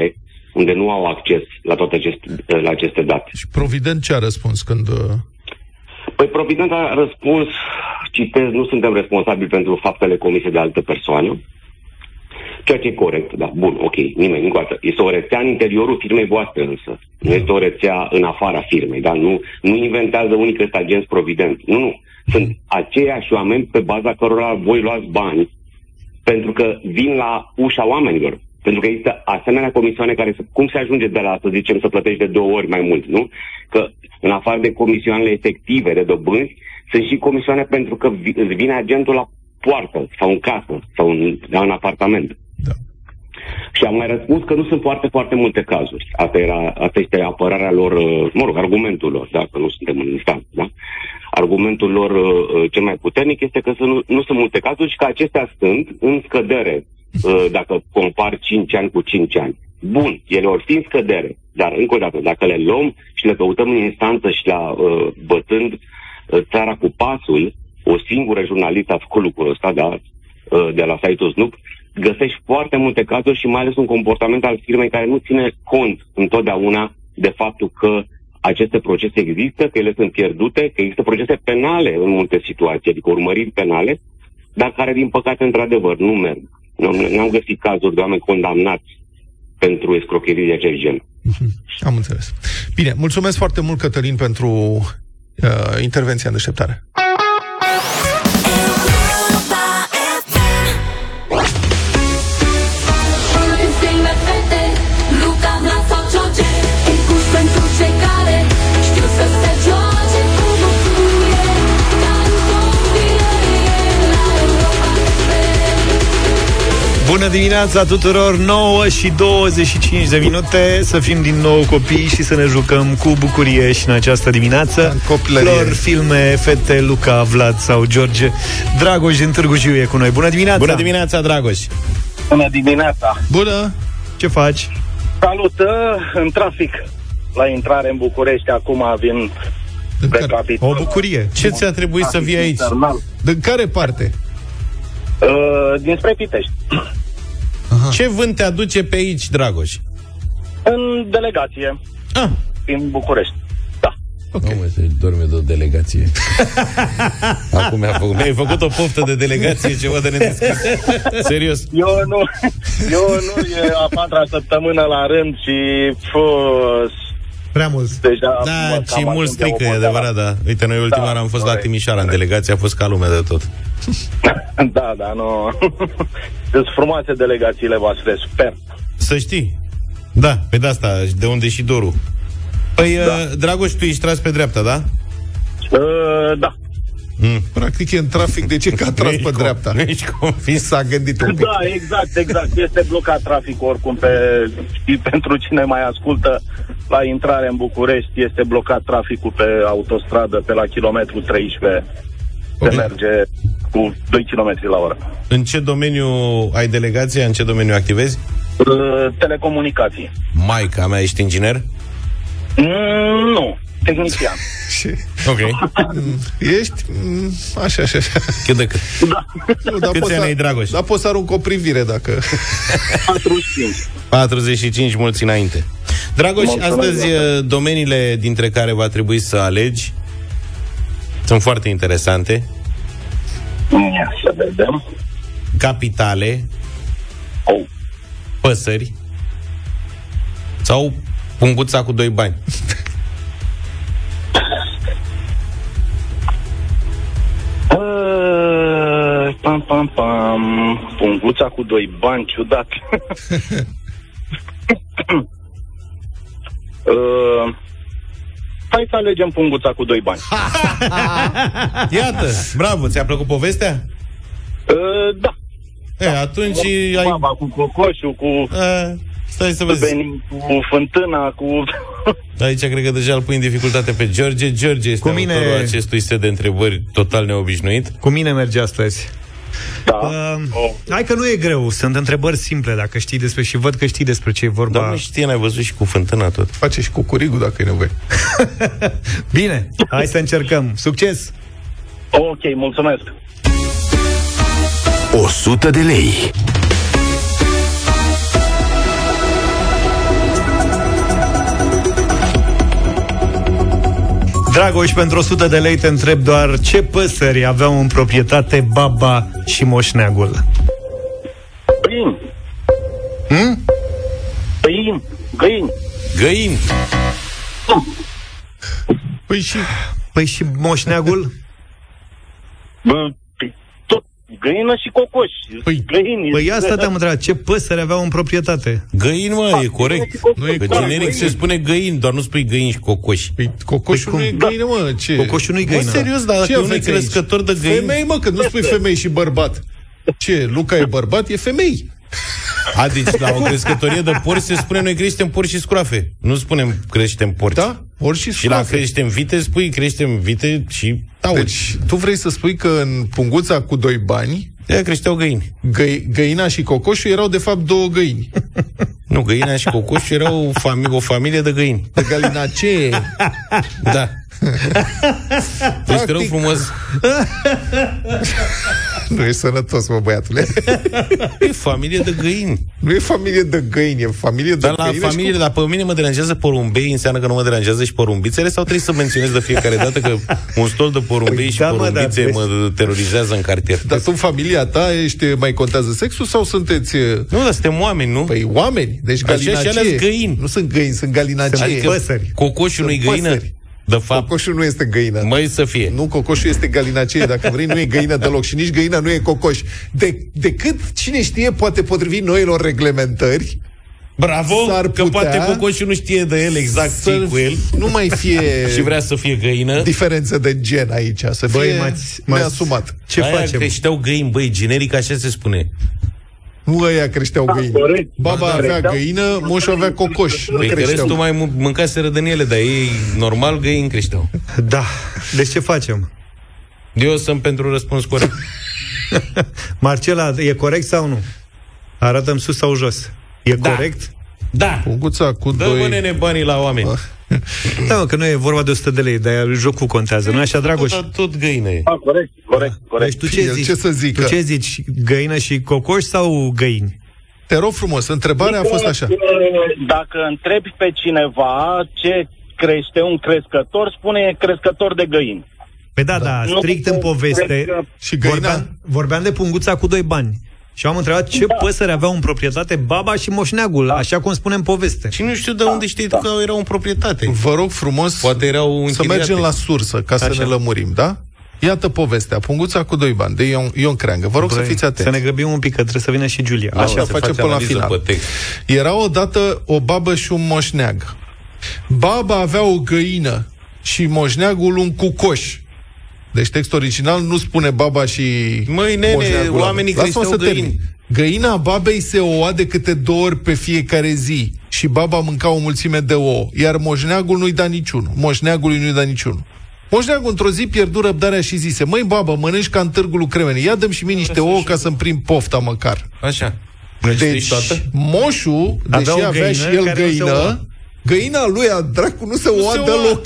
unde nu au acces la toate aceste, la aceste date. Și Provident ce a răspuns când... Păi Provident a răspuns, citez, nu suntem responsabili pentru faptele comise de altă persoană, ceea ce e corect, da, bun, ok, nimeni, încă o dată. Este o rețea în interiorul firmei voastre însă, nu este o rețea în afara firmei, da, nu, nu inventează unii că este agenți Provident, nu, nu, sunt aceiași oameni pe baza cărora voi luați bani, pentru că vin la ușa oamenilor. Pentru că există asemenea comisioane care, cum se ajunge de la, să zicem, să plătești de două ori mai mult, nu? Că în afară de comisioanele efective de dobânzi, sunt și comisioane pentru că îți vine agentul la poartă sau în casă sau în, în apartament. Da. Și am mai răspuns că nu sunt foarte, foarte multe cazuri. Asta, era, asta este apărarea lor, mă rog, argumentul lor, dacă nu suntem în instanță, da? Argumentul lor uh, cel mai puternic este că nu, nu sunt multe cazuri și că acestea sunt în scădere. Dacă compar cinci ani cu cinci ani. Bun, ele or fi în scădere, dar încă o dată, dacă le luăm și le căutăm în instanță și la uh, bătând uh, țara cu pasul, o singură jurnalistă a făcut lucrul ăsta, da, uh, de la site-ul Snoop, găsești foarte multe cazuri și mai ales un comportament al firmei care nu ține cont întotdeauna de faptul că aceste procese există, că ele sunt pierdute, că există procese penale în multe situații, adică urmăriri penale, dar care, din păcate, într-adevăr, nu merg. N-am găsit cazuri de oameni condamnați pentru escrocherii de acest gen. Am înțeles. Bine, mulțumesc foarte mult, Cătălin, pentru uh, intervenția în deșteptare. Bună dimineața tuturor, nouă și douăzeci și cinci de minute. Să fim din nou copii și să ne jucăm cu bucurie și în această dimineață. Flori, filme, fete, Luca, Vlad sau George. Dragoș din Târgu Jiu e cu noi. Bună dimineața! Bună dimineața, Dragoș! Bună dimineața! Bună! Ce faci? Salut! În trafic la intrare în București, acum vin spre capitală. O bucurie! Ce ți-a trebuit să vii aici? Din care parte? Uh, dinspre Pitești. Aha. Ce vânt te aduce pe aici, Dragoș? În delegație. Ah. În București. Da. Okay. Nu mă, să dorme de o delegație. Acum mi-a făcut, mi-ai făcut o poftă de delegație, ceva de nedescris. Serios. Eu nu, eu nu, e a patra săptămână la rând și fost prea mult. Deja da, și mult strică, e adevărat, da. Uite, noi ultima da, am fost corect. La Timișoara, în delegație, a fost ca lumea de tot. Da, da, nu. Sunt frumoase delegațiile voastre, super. Să știi. Da, pe de-asta, de unde și dorul. Păi, da. uh, Dragoș, tu ești tras pe dreapta, da? Uh, da. Mm. Practic e în trafic, de ce că a tras pe dreapta? Nu ești convins, s-a gândit un pic. Da, exact, exact. Este blocat traficul oricum pe, și pentru cine mai ascultă, la intrare în București este blocat traficul pe autostradă pe la kilometru treisprezece. Okay. Se merge cu doi kilometri la oră. În ce domeniu ai delegația? În ce domeniu activezi? Uh, telecomunicații. Maica mea, ești inginer? Mm, nu, tehnician. Ok. Ești? Mm, așa, așa, așa. Cât de cât. Da. Nu, câți ani ai, Dragoș? Dar poți să arunc o privire dacă... patruzeci și cinci. patruzeci și cinci, mulți înainte. Dragoș, astăzi domeniile dintre care va trebui să alegi sunt foarte interesante. Ia să vedem. Capitale, oh. Păsări sau punguța cu doi bani. uh, pam, pam, pam. Punguța cu doi bani, ciudat. uh, Hai să alegem punguța cu doi bani. Iată, bravo, ți-a plăcut povestea? Uh, da. E, atunci cu ai... baba, cu cocoșul, cu... Uh, stai să vezi. Cu fântâna, cu... Aici cred că deja îl pui în dificultate pe George. George este cu mine... autorul acestui set de întrebări total neobișnuit. Cu mine merge astăzi. Da. Uh, oh. Hai că nu e greu, sunt întrebări simple dacă știi despre și văd că știi despre ce e vorba. Doamne știe, n-ai văzut și cu fântâna tot. Face și cu curigul dacă e nevoie. Bine, hai să încercăm. Succes! Ok, mulțumesc! o sută de lei. Dragoș, pentru o sută de lei te întreb doar ce păsări aveau în proprietate baba și moșneagul. Găini. Hmm? Găini. Găini. Găini. Păi și... Păi și moșneagul? Bă, tot găină și cocoș. Păi, găini. Păi asta te-am întrebat, ce păsări aveau în proprietate? Găini, mă, e corect. Nu e, că generic se spune găini, doar nu spui găini și cocoși. Păi cocoșul Păi nu e găină, mă, ce? Cocoșul nu e găină. Mă, serios, dar dacă nu e crescător de găini... Femei, mă, că nu spui femei și bărbat. Ce, Luca e bărbat, e femei. A, deci la o crescătorie de porci se spune noi creștem porci și scroafe. Nu spunem creștem porci. Da? Porci și scroafe. Și la creștem vite spui creștem vite și tauri. Deci tu vrei să spui că în Punguța cu doi bani de creșteau găini. Găi, găina și cocoșul erau de fapt două găini. Nu, găina și cocoșul erau o, fami- o familie de găini. De galinacee. Da. Deci te rog frumos. Nu e sănătos, mă, băiatule. E familie de găini. Nu e familie de găini, e familie de dar găini. Dar la familie, cu... dar pe mine mă deranjează porumbei, înseamnă că nu mă deranjează și porumbițele, sau trebuie să menționez de fiecare dată că un stol de porumbei păi, și da, porumbițe mă, da, mă terorizează în cartier. Dar tu, familia ta, ești, mai contează sexul sau sunteți... Nu, dar suntem oameni, nu? Păi oameni, deci galinacee. Găini. Nu sunt găini, sunt galinacee. Adică păsări. Cocoșul nu-i găină? De fapt, cocoșul nu este găină. Măi să fie. Nu, cocoșul este galinacee, dacă vrei, nu e găină deloc. Și nici găina nu e cocoș. De, decât, cine știe, poate potrivit noilor reglementări. Bravo, că poate cocoșul nu știe de el exact ce cu el. Nu mai fie și vrea să fie găină. Diferență de gen aici, să fie băi, m-ați, neasumat. Ce aia facem? Creșteau găini, băi, generic așa se spune. Nu ăia creșteau da, găini. Corect. Baba da, avea da. găină, moșul avea cocoș. Păi că restul mai mâncaseră din ele, dar ei normal găini creșteau. Da. Deci ce facem? Eu sunt pentru răspuns corect. Marcela, e corect sau nu? Arată-mi sus sau jos. E da. corect? Da. Punguța cu dă doi... Dă-mă nene banii la oameni. Da, mă, că nu e vorba de o sută de lei, dar jocul contează. Nu așa, Dragoș? Tot, tot găină e. Ah, corect, corect, corect. Deci tu ce zici? Ce să zică? Tu ce zici? Găină și cocoș sau găini? Te rog frumos, întrebarea a fost așa. Dacă întrebi pe cineva ce crește un crescător, spune crescător de găini. Păi da, da, da strict în poveste. Și găina? Vorbeam, vorbeam de Punguța cu doi bani. Și am întrebat ce da. păsări aveau în proprietate baba și moșneagul, da. așa cum spunem în poveste. Și nu știu de unde știi da. că erau în proprietate. Vă rog frumos poate erau să închiriate. Mergem la sursă, ca așa. Să ne lămurim, da? Iată povestea, Punguța cu doi bani, de Ion, Ion Creangă. Vă rog Băi, să fiți atenți. Să ne grăbim un pic, că trebuie să vină și Giulia. Așa, așa face până la final. Era odată o babă și un moșneag. Baba avea o găină și moșneagul un cucoș. Deci textul original nu spune baba și Măi, nene, oamenii creșteau găini. Găina babei se oua de câte două ori pe fiecare zi și baba mânca o mulțime de ouă, iar moșneagul nu-i da niciunul. Moșneagului nu-i da niciunul. Moșneagul într-o zi pierdu răbdarea și zise: măi, babă, mănânci ca în târgul Cremene, ia dă-mi și mie niște ouă ca să-mi prind pofta măcar. Așa. Deci, moșul, deși avea, avea și el găină, găina lui, a dracu, nu se oa deloc.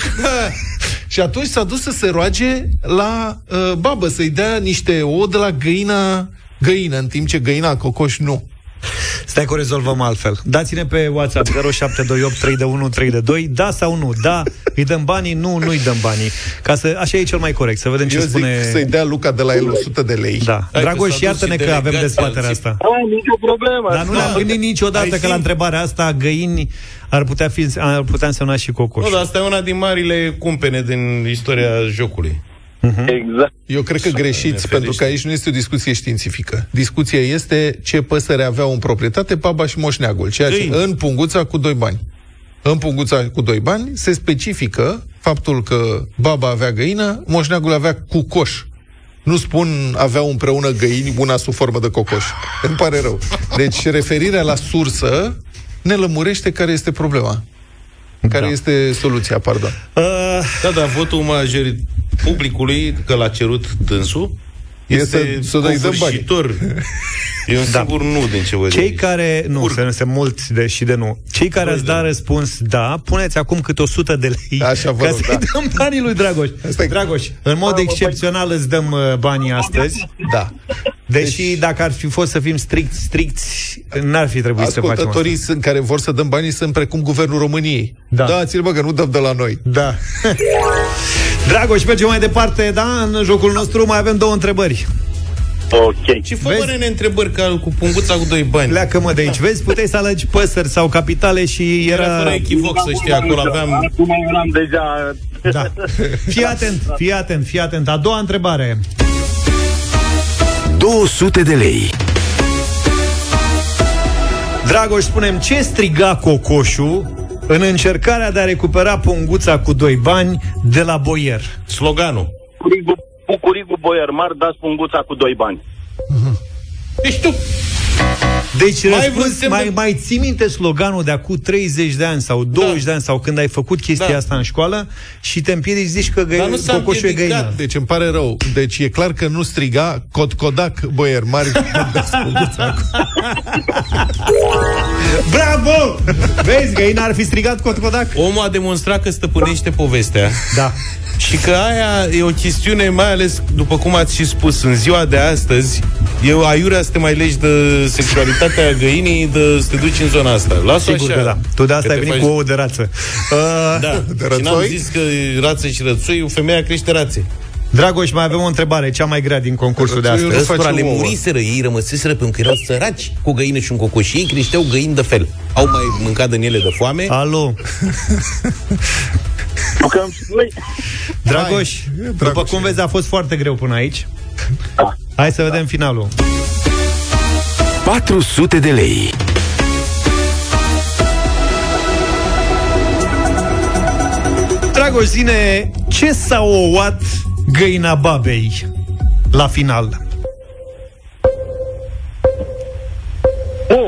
Și atunci s-a dus să se roage la uh, babă, să-i dea niște ouă de la găina găină, în timp ce găina cocoș nu. Stai că o rezolvăm altfel. Dați-ne pe WhatsApp zero șapte doi opt trei unu trei doi. Da sau nu? Da, îi dăm banii, nu, nu îi dăm banii. Ca să, așa e cel mai corect, să vedem ce Eu spune. Zic să-i dea Luca de la el o sută de lei. Da. Hai, Dragoș, iartă-ne că avem dezbaterea asta. Ai nicio problemă. Dar nu ne-am gândit niciodată Ai că fi... la întrebarea asta găini ar putea, fi, ar putea însemna și cocoș. Nu, dar asta e una din marile cumpene din istoria jocului. Uh-huh. Exact. Eu cred că greșiți, pentru că aici nu este o discuție științifică. Discuția este ce păsări aveau în proprietate baba și moșneagul, ceea ce Găini. În Punguța cu doi bani. În Punguța cu doi bani se specifică faptul că baba avea găină, moșneagul avea cucoș. Nu spun aveau împreună găini, una sub formă de cocoș. Îmi pare rău. Deci referirea la sursă ne lămurește care este problema. Care da. este soluția, pardon. Uh, da, da, votul majorit publicului, că l-a cerut dânsul, este, este covârșitor E un singur da. nu din ce văd. Cei care, nu, se sunt mulți de și de nu. Cei care ați dat răspuns da, puneți acum câte o sută de lei. Așa vă ca rog, să-i da. dăm banii lui Dragoș. Dragoș, în mod excepțional îți dăm banii astăzi. Da. Deși deci, dacă ar fi fost să fim strict, stricți, n-ar fi trebuit să facem asta. Ascultătorii sunt care vor să dăm banii sunt precum Guvernul României. Da. Dați-l, bă, că nu dăm de la noi. Da. Dragoș, mergem mai departe, da? În jocul nostru mai avem două întrebări. Ok. Și fă ne întrebări ca cu punguța cu doi bani. Pleacă-mă de aici. Vezi, puteai să alegi păsări sau capitale și era... Era fără echivoc, să știi, acolo aveam... Acum eram deja... Da. Fii atent, fii atent, fii atent. A doua întrebare. două sute de lei. Dragoș, spunem, ce striga cocoșul în încercarea de a recupera punguța cu doi bani de la boier? Sloganul. Bucurigu boier mar, dați punguța cu doi bani. Uh-huh. Deci tu... Deci mai, răspuns, mai, mai ții minte sloganul de acum treizeci de ani sau douăzeci da. de ani sau când ai făcut chestia da. asta în școală și te împiedici, zici că găi, cocoșul e găină. Deci îmi pare rău. Deci e clar că nu striga Cotcodac boier mari. Bravo! Vezi, găina ar fi strigat Cotcodac. Omul a demonstrat că stăpânește povestea. Da. Și că aia e o chestiune, mai ales, după cum ați și spus, în ziua de astăzi, e o aiurea să te mai legi de sexualitatea găinii, de să te duci în zona asta. Lasă Sigur așa. că da. Tu de asta ai venit faci... cu ouă de rață. Uh... Da. De și n-am zis că rață și rățoi, femeia crește rațe. Dragoș, mai avem o întrebare, cea mai grea din concursul de astăzi. Răspura le muriseră, ei rămăseseră pentru că erau săraci cu găină și un cocoș. Ei creșteau găini de fel. Au mai mâncat din ele de foame. Alo. Dragoș, după cum vezi, a fost foarte greu până aici. Da. Hai să vedem finalul. patru sute de lei. Dragoș, zine, ce s-a ouat găina babei la final? Oh.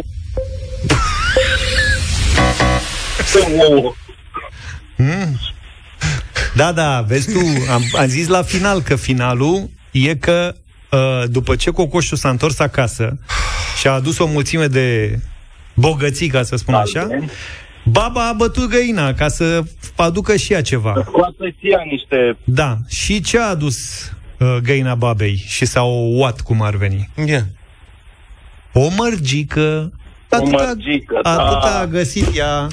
Hmm? Da, da, vezi tu, am, am zis la final că finalul e că uh, după ce cocoșul s-a întors acasă și a adus o mulțime de bogății, ca să spun așa, baba a bătut găina ca să aducă și ea ceva. Scoată și ea niște... Da, și ce a adus uh, găina babei și s-a ouat, cum ar veni? Yeah. O mărgică. O atâta, mărgică, atâta da. a găsit ea.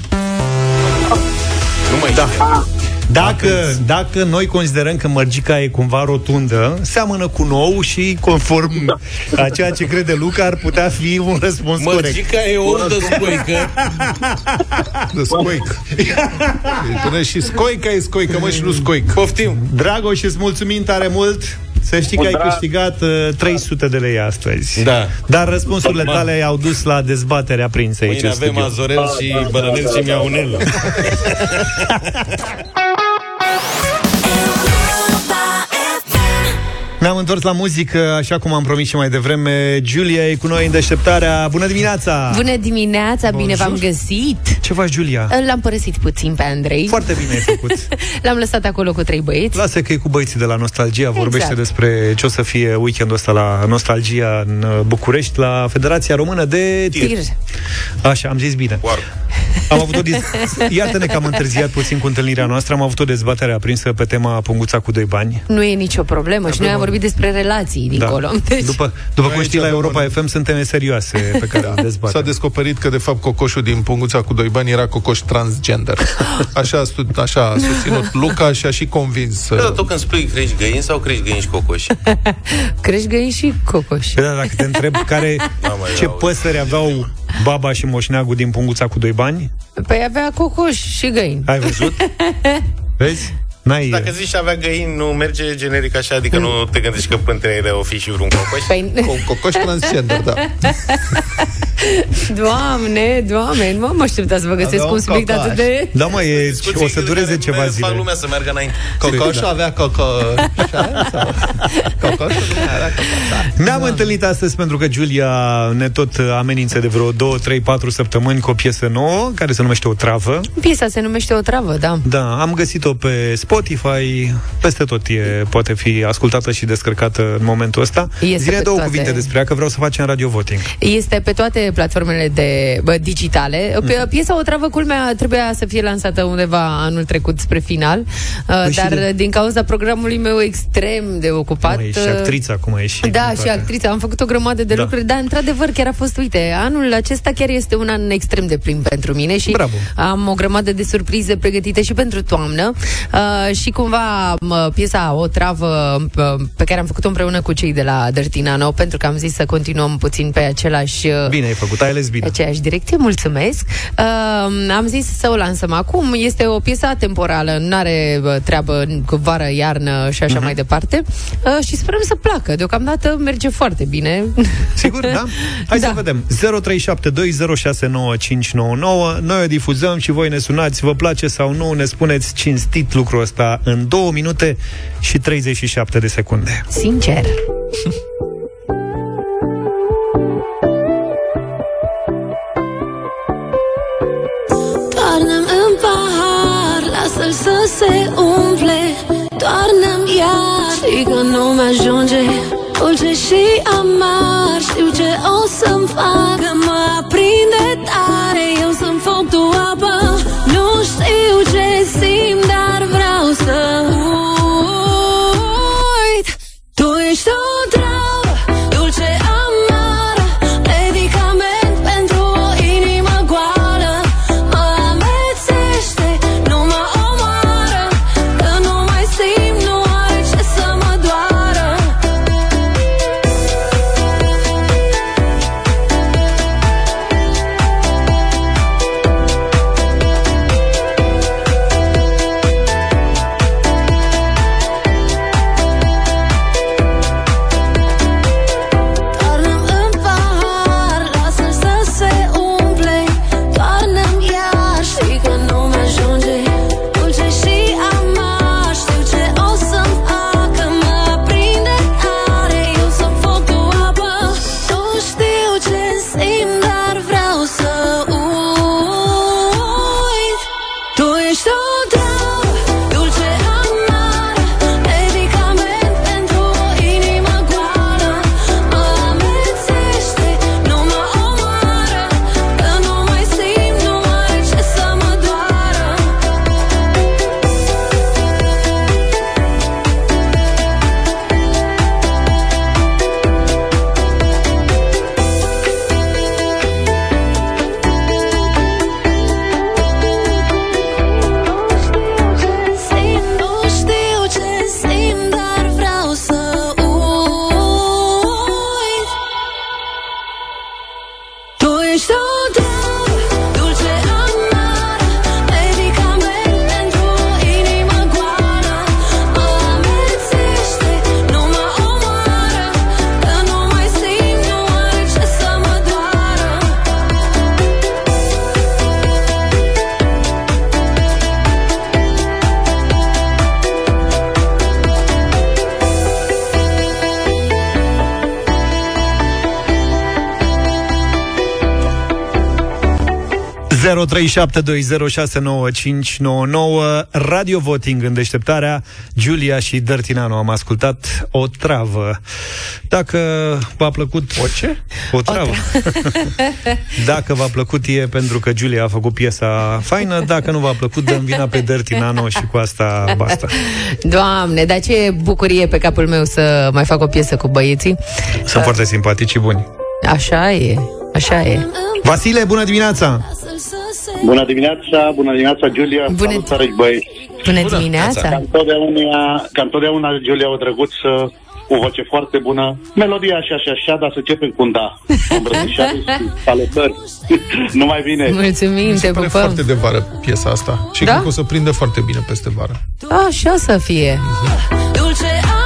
Nu mai da. Dacă, dacă noi considerăm că mărgica e cumva rotundă, seamănă cu nou și conform da. a ceea ce crede Luca, ar putea fi un răspuns mărgica corect. Mărgica e ou de scoică. De scoică. Până și scoica e scoică, mă, și nu scoică. Poftim. Dragoș, îți mulțumim tare mult. Să știi că ai câștigat uh, trei sute de lei astăzi. Da. Dar răspunsurile tale au dus la dezbaterea aprinsă aici. Mâine avem Azorel și Bărănel și Miaunel. Ne-am întors la muzică, așa cum am promis și mai devreme. Giulia e cu noi în deșteptarea. Bună dimineața! Bună dimineața, bine Bonjour. V-am găsit! Ce faci, Giulia? L-am părăsit puțin pe Andrei. Foarte bine ai făcut. L-am lăsat acolo cu trei băieți. Lasă că e cu băieții de la Nostalgia. Vorbește exact. despre ce o să fie weekendul ăsta la Nostalgia în București, la Federația Română de Tir. Tir. Așa, am zis bine. Wow. Am avut o dez- Iată-ne că am întârziat puțin cu întâlnirea noastră. Am avut o dezbatere aprinsă pe tema punguța cu doi bani. Nu e nicio problemă și noi am vorbit despre relații dincolo. Da. Deci... După, după cum știi, la Europa un... F M sunt teme serioase pe care da. dezbatem. S-a descoperit că de fapt cocoșul din punguța cu doi bani era cocoș transgender. Așa a, stu- așa a susținut Luca și a și convins. Da, tu când spui crești găini sau crești găini și cocoși? Crești găini și cocoși. Da, dacă te întreb care ce păsări aveau baba și moșneagul din punguța cu doi bani? Păi avea cocoși și găini. Ai văzut? Vezi? N-ai... Dacă zici avea găini, nu merge generic așa, adică nu te gândești că între ele o fi și vreun cocoș? Păi... Co- cocoș transgender, da. Doamne, doamne, nu m-am așteptat să vă găsesc Avea un un subiect cocoaș. atât de... Da, mă, e, o să dureze ceva zile. Fac lumea să meargă înainte. Cocoșul avea cocoș. Cocoșul avea cocoș. Ne-am întâlnit astăzi pentru că Giulia ne tot amenință de vreo două, trei, patru săptămâni cu o piesă nouă, care se numește O Travă. Piesa se numește O Travă, da. Da, am găsit-o pe Spotify, peste tot e, poate fi ascultată și descărcată în momentul ăsta. Zine două toate... cuvinte despre ea, că vreau să facem radio voting. Este pe toate platformele de bă, digitale. Mm. Piesa O Travă, culmea, trebuia să fie lansată undeva anul trecut spre final, păi dar de... din cauza programului meu extrem de ocupat... Măi, și actrița acum e și... Da, și actrița. Am făcut o grămadă de da. lucruri, dar într-adevăr chiar a fost, uite, anul acesta chiar este un an extrem de plin pentru mine și Bravo. am o grămadă de surprize pregătite și pentru toamnă uh, și cumva uh, piesa O Travă uh, pe care am făcut-o împreună cu cei de la Dirty Nano, pentru că am zis să continuăm puțin pe același... Uh, bine ai făcut, ai ales bine. Aceeași direcție, mulțumesc. Uh, am zis să o lansăm acum. Este o piesă atemporală, nu are uh, treabă cu vară, iarnă și așa uh-huh. mai departe. Uh, și sperăm să placă. Deocamdată merge foarte bine. Sigur, da? Hai da. să vedem. zero trei șapte doi zero șase nouă cinci nouă nouă. Noi o difuzăm și voi ne sunați. Vă place sau nu? Ne spuneți cinstit lucrul ăsta în două minute și treizeci și șapte de secunde. Sincer. Toarnă-mi în pahar, lasă-l să se umple. Toarnă-mi iar, știi că nu mi-ajunge. Dulce și amar, știu ce o să-mi fac. Că mă aprinde tare, eu sunt foc, tu apă. Nu știu ce simt, dar vreau să uit. Tu ești o travă, dulce amar, medicament pentru o inimă goală. Mă amețește, nu mă omoară, că nu mai simt, nu are ce să mă doară. zero trei șapte doi zero șase nouă cinci nouă nouă. Radio Voting în deșteptarea. Giulia și Dirty Nano. Am ascultat O Travă. Dacă v-a plăcut... O ce? O Travă. Dacă v-a plăcut e pentru că Giulia a făcut piesa faină. Dacă nu v-a plăcut, dăm vina pe Dirty Nano și cu asta basta. Doamne, dar ce bucurie pe capul meu să mai fac o piesă cu băieții. Sunt uh, foarte simpatici și buni. Așa e, așa e. Vasile, bună dimineața! Bună dimineața, bună dimineața, Giulia. Bună, Salutare, băieți. bună dimineața. Ca întotdeauna, ca întotdeauna, Giulia, o drăguță, cu voce foarte bună. Melodia așa și așa, dar să începem cu un da. Îmbrățișare și salutări. Numai bine. Mulțumim, te pupăm. foarte de vară piesa asta. Și da? cred că o să prindă foarte bine peste vară. Așa să fie. Dulce am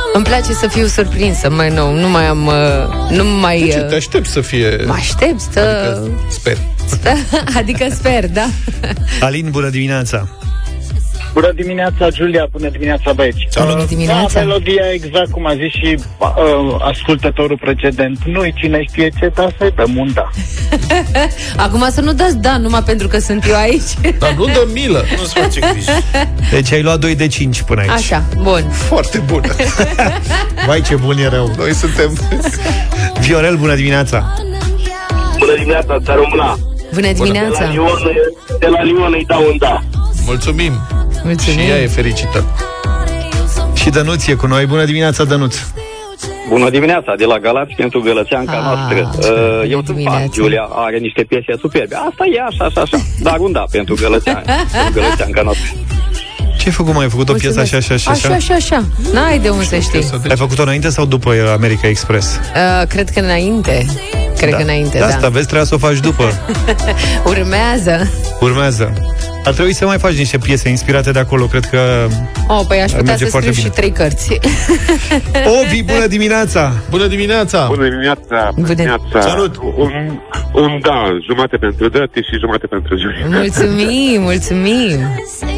Îmi place să fiu surprinsă mai nou. Nu mai am... Uh, nu mai... De ce? Te aștept să fie... Mă aștept să... Adică sper. Adică sper, da. Alin, bună dimineața. Bună dimineața, Giulia, bună dimineața, băieți. Bună dimineața. Da, melodia, exact cum a zis și uh, ascultătorul precedent. Nu-i cine știe ce, dar să-i pe munda. Acum să nu dați da numai pentru că sunt eu aici. Dar nu dă milă. Nu-ți face griji. Deci ai luat doi de cinci până aici. Așa, bun. Foarte bună. Vai, ce bun e rău. Noi suntem... Viorel, bună dimineața. Bună dimineața, țară română. Bună dimineața. De la Lion, de la Lion îi dau un da. Mulțumim. Mulțumim. Și ea e fericită. Și Dănuț e cu noi. Bună dimineața, Dănuț. Bună dimineața, de la Galați pentru Gălățeanca Ah, noastră. Uh, eu sunt fan, Giulia are niște piese superbe. Asta e așa, așa, așa. Dar un da pentru Gălățeanca, pentru Gălățeanca noastră. Ce ai făcut, mai ai făcut o piesă așa, așa, așa? Așa, așa, așa. N-ai de unde să știi. Ai făcut-o înainte sau după America Express? Uh, cred că înainte. Cred da. că înainte, de da. asta, vezi, trebuia să o faci după. Urmează. Urmează. Ar trebui să mai faci niște piese inspirate de acolo, cred că... Oh, păi aș putea să scriu bine. și trei cărți. Ovi, bună dimineața! Bună dimineața! Bună dimineața! Bună dimineața! Salut! Un, un da, jumate pentru Dăti și jumate pentru Giulia. Mulțumim, mulțumim!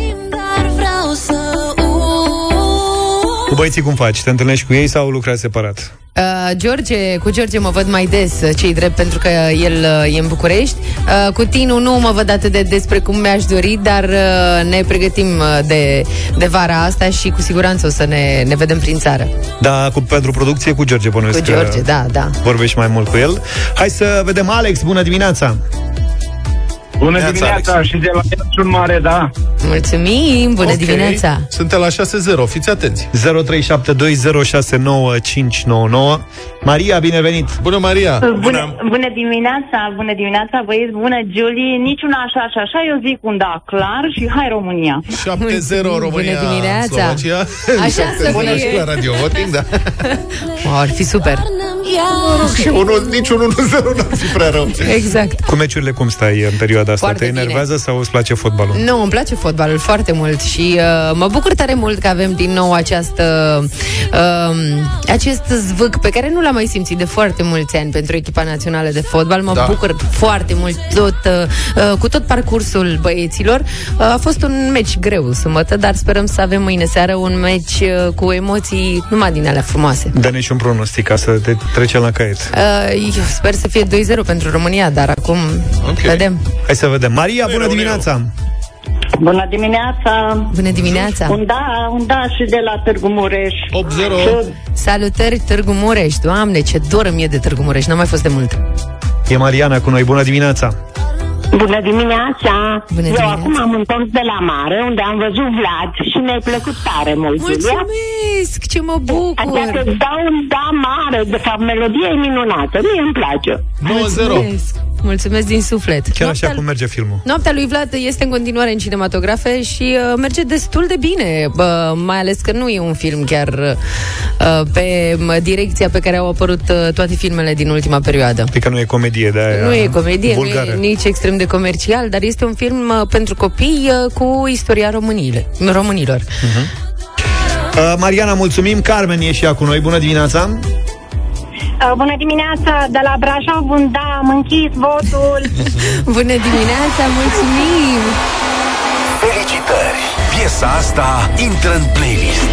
Cu băieții cum faci? Te întâlnești cu ei sau lucrezi separat? Uh, George, cu George mă văd mai des, ce-i drept, pentru că el uh, e în București. Uh, cu Tinu nu mă văd atât de des precum mi-aș dori, dar uh, ne pregătim uh, de, de vara asta și cu siguranță o să ne, ne vedem prin țară. Da, cu, pentru producție cu George, bănuiesc. Cu George, da, da. Vorbești mai mult cu el. Hai să vedem Alex, bună dimineața! Bună dimineața, Alex. Și de la Iași un mare da. Mulțumim, bună okay. dimineața. Suntem la șase zero, fiți atenți. zero trei șapte doi zero șase nouă cinci nouă nouă. Maria, bine venit. Bună, Maria. Bună, bună dimineața, bună dimineața, băieți, bună, Julie. Niciuna așa și așa, eu zic un da clar și hai România. șapte zero România. Bună dimineața. Slovacia. Așa să bună fie. și la Radio Voting, da. Oh, ar fi super. Și unul, niciun unu zero n-ar fi prea rău. Exact. Cu meciurile cum stai în perioada asta? Foarte Te enervează bine. sau îți place fotbalul? Nu, îmi place fotbalul foarte mult și uh, mă bucur tare mult că avem din nou această uh, acest zvâc pe care nu l-am mai simțit de foarte mulți ani pentru echipa națională de fotbal. Mă Da. bucur foarte mult tot, uh, uh, cu tot parcursul băieților. Uh, a fost un meci greu sâmbătă, dar sperăm să avem mâine seară un meci uh, cu emoții numai din alea frumoase. Dă-ne și un pronostic ca să te trecem la caiet. Uh, eu sper să fie doi zero pentru România, dar acum Ok. vedem. Hai să vedem. Maria, bună dimineața! Bună dimineața. Bună dimineața! Un da, un da și de la Târgu Mureș. opt zero. Salutări, Târgu Mureș. Doamne, ce dor mie de Târgu Mureș. N-am mai fost de mult. E Mariana cu noi, bună dimineața! Bună dimineața! Bună Eu dimineața. acum am întors de la mare, unde am văzut Vlad și mi-ai plăcut tare mult. Mulțumesc, ce mă bucur! Așa că dau un da mare, de fapt melodia e minunată, mie îmi place. nouă zero. Mulțumesc. Mulțumesc din suflet. Chiar Noaptea- așa cum merge filmul. Noaptea lui Vlad este în continuare în cinematografe și uh, merge destul de bine, uh, mai ales că nu e un film chiar uh, pe uh, direcția pe care au apărut uh, toate filmele din ultima perioadă. Adică nu e comedie de aia Nu e comedie, nu vulgară. e nici extrem de comercial, dar este un film uh, pentru copii uh, cu istoria Româniile, românilor. Uh, Mariana, mulțumim. Carmen e și ea cu noi, bună dimineața! Uh, bună dimineața, de la Brașov, un da, am închis votul. Bună dimineața, mulțumim! Felicitări! Piesa asta intră în playlist.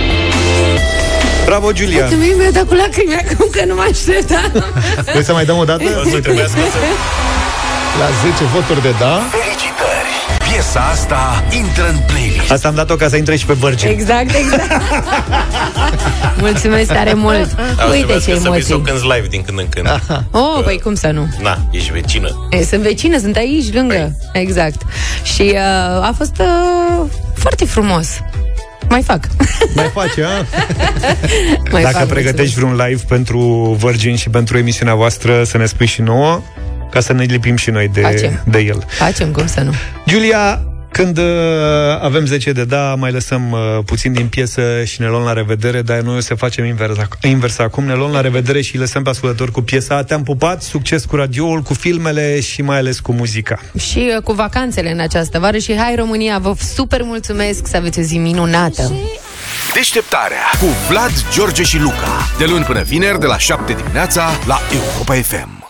Bravo, Giulia! Mulțumim, mi-a dat cu lacrimi acum că nu mă așteptam. Vrei să mai dăm o dată? La zece voturi de da. Felicitări! Piesa asta intră în playlist. Asta am dat-o ca să intre și pe Virgin. Exact, exact. Mulțumesc tare mult. Uite ce să vii să o emoții. cânti live din când în când. Oh, păi cum să nu? Na, ești vecină. E, sunt vecină, sunt aici, lângă. Exact. Și uh, a fost uh, foarte frumos. Mai fac. Mai faci, a? Mai Dacă fac, pregătești vreun live pentru Virgin și pentru emisiunea voastră, să ne spui și nouă, ca să ne lipim și noi de, Facem. de el. Facem, cum să nu. Giulia, când uh, avem zece de da, mai lăsăm uh, puțin din piesă și ne luăm la revedere, dar noi o să facem invers, invers acum. Ne luăm la revedere și lăsăm pe ascultători cu piesa. Te-am pupat, succes cu radioul, cu filmele și mai ales cu muzica. Și uh, cu vacanțele în această vară și hai România, vă super mulțumesc, să aveți o zi minunată. Deșteptarea cu Vlad, George și Luca. De luni până vineri, de la șapte dimineața, la Europa F M.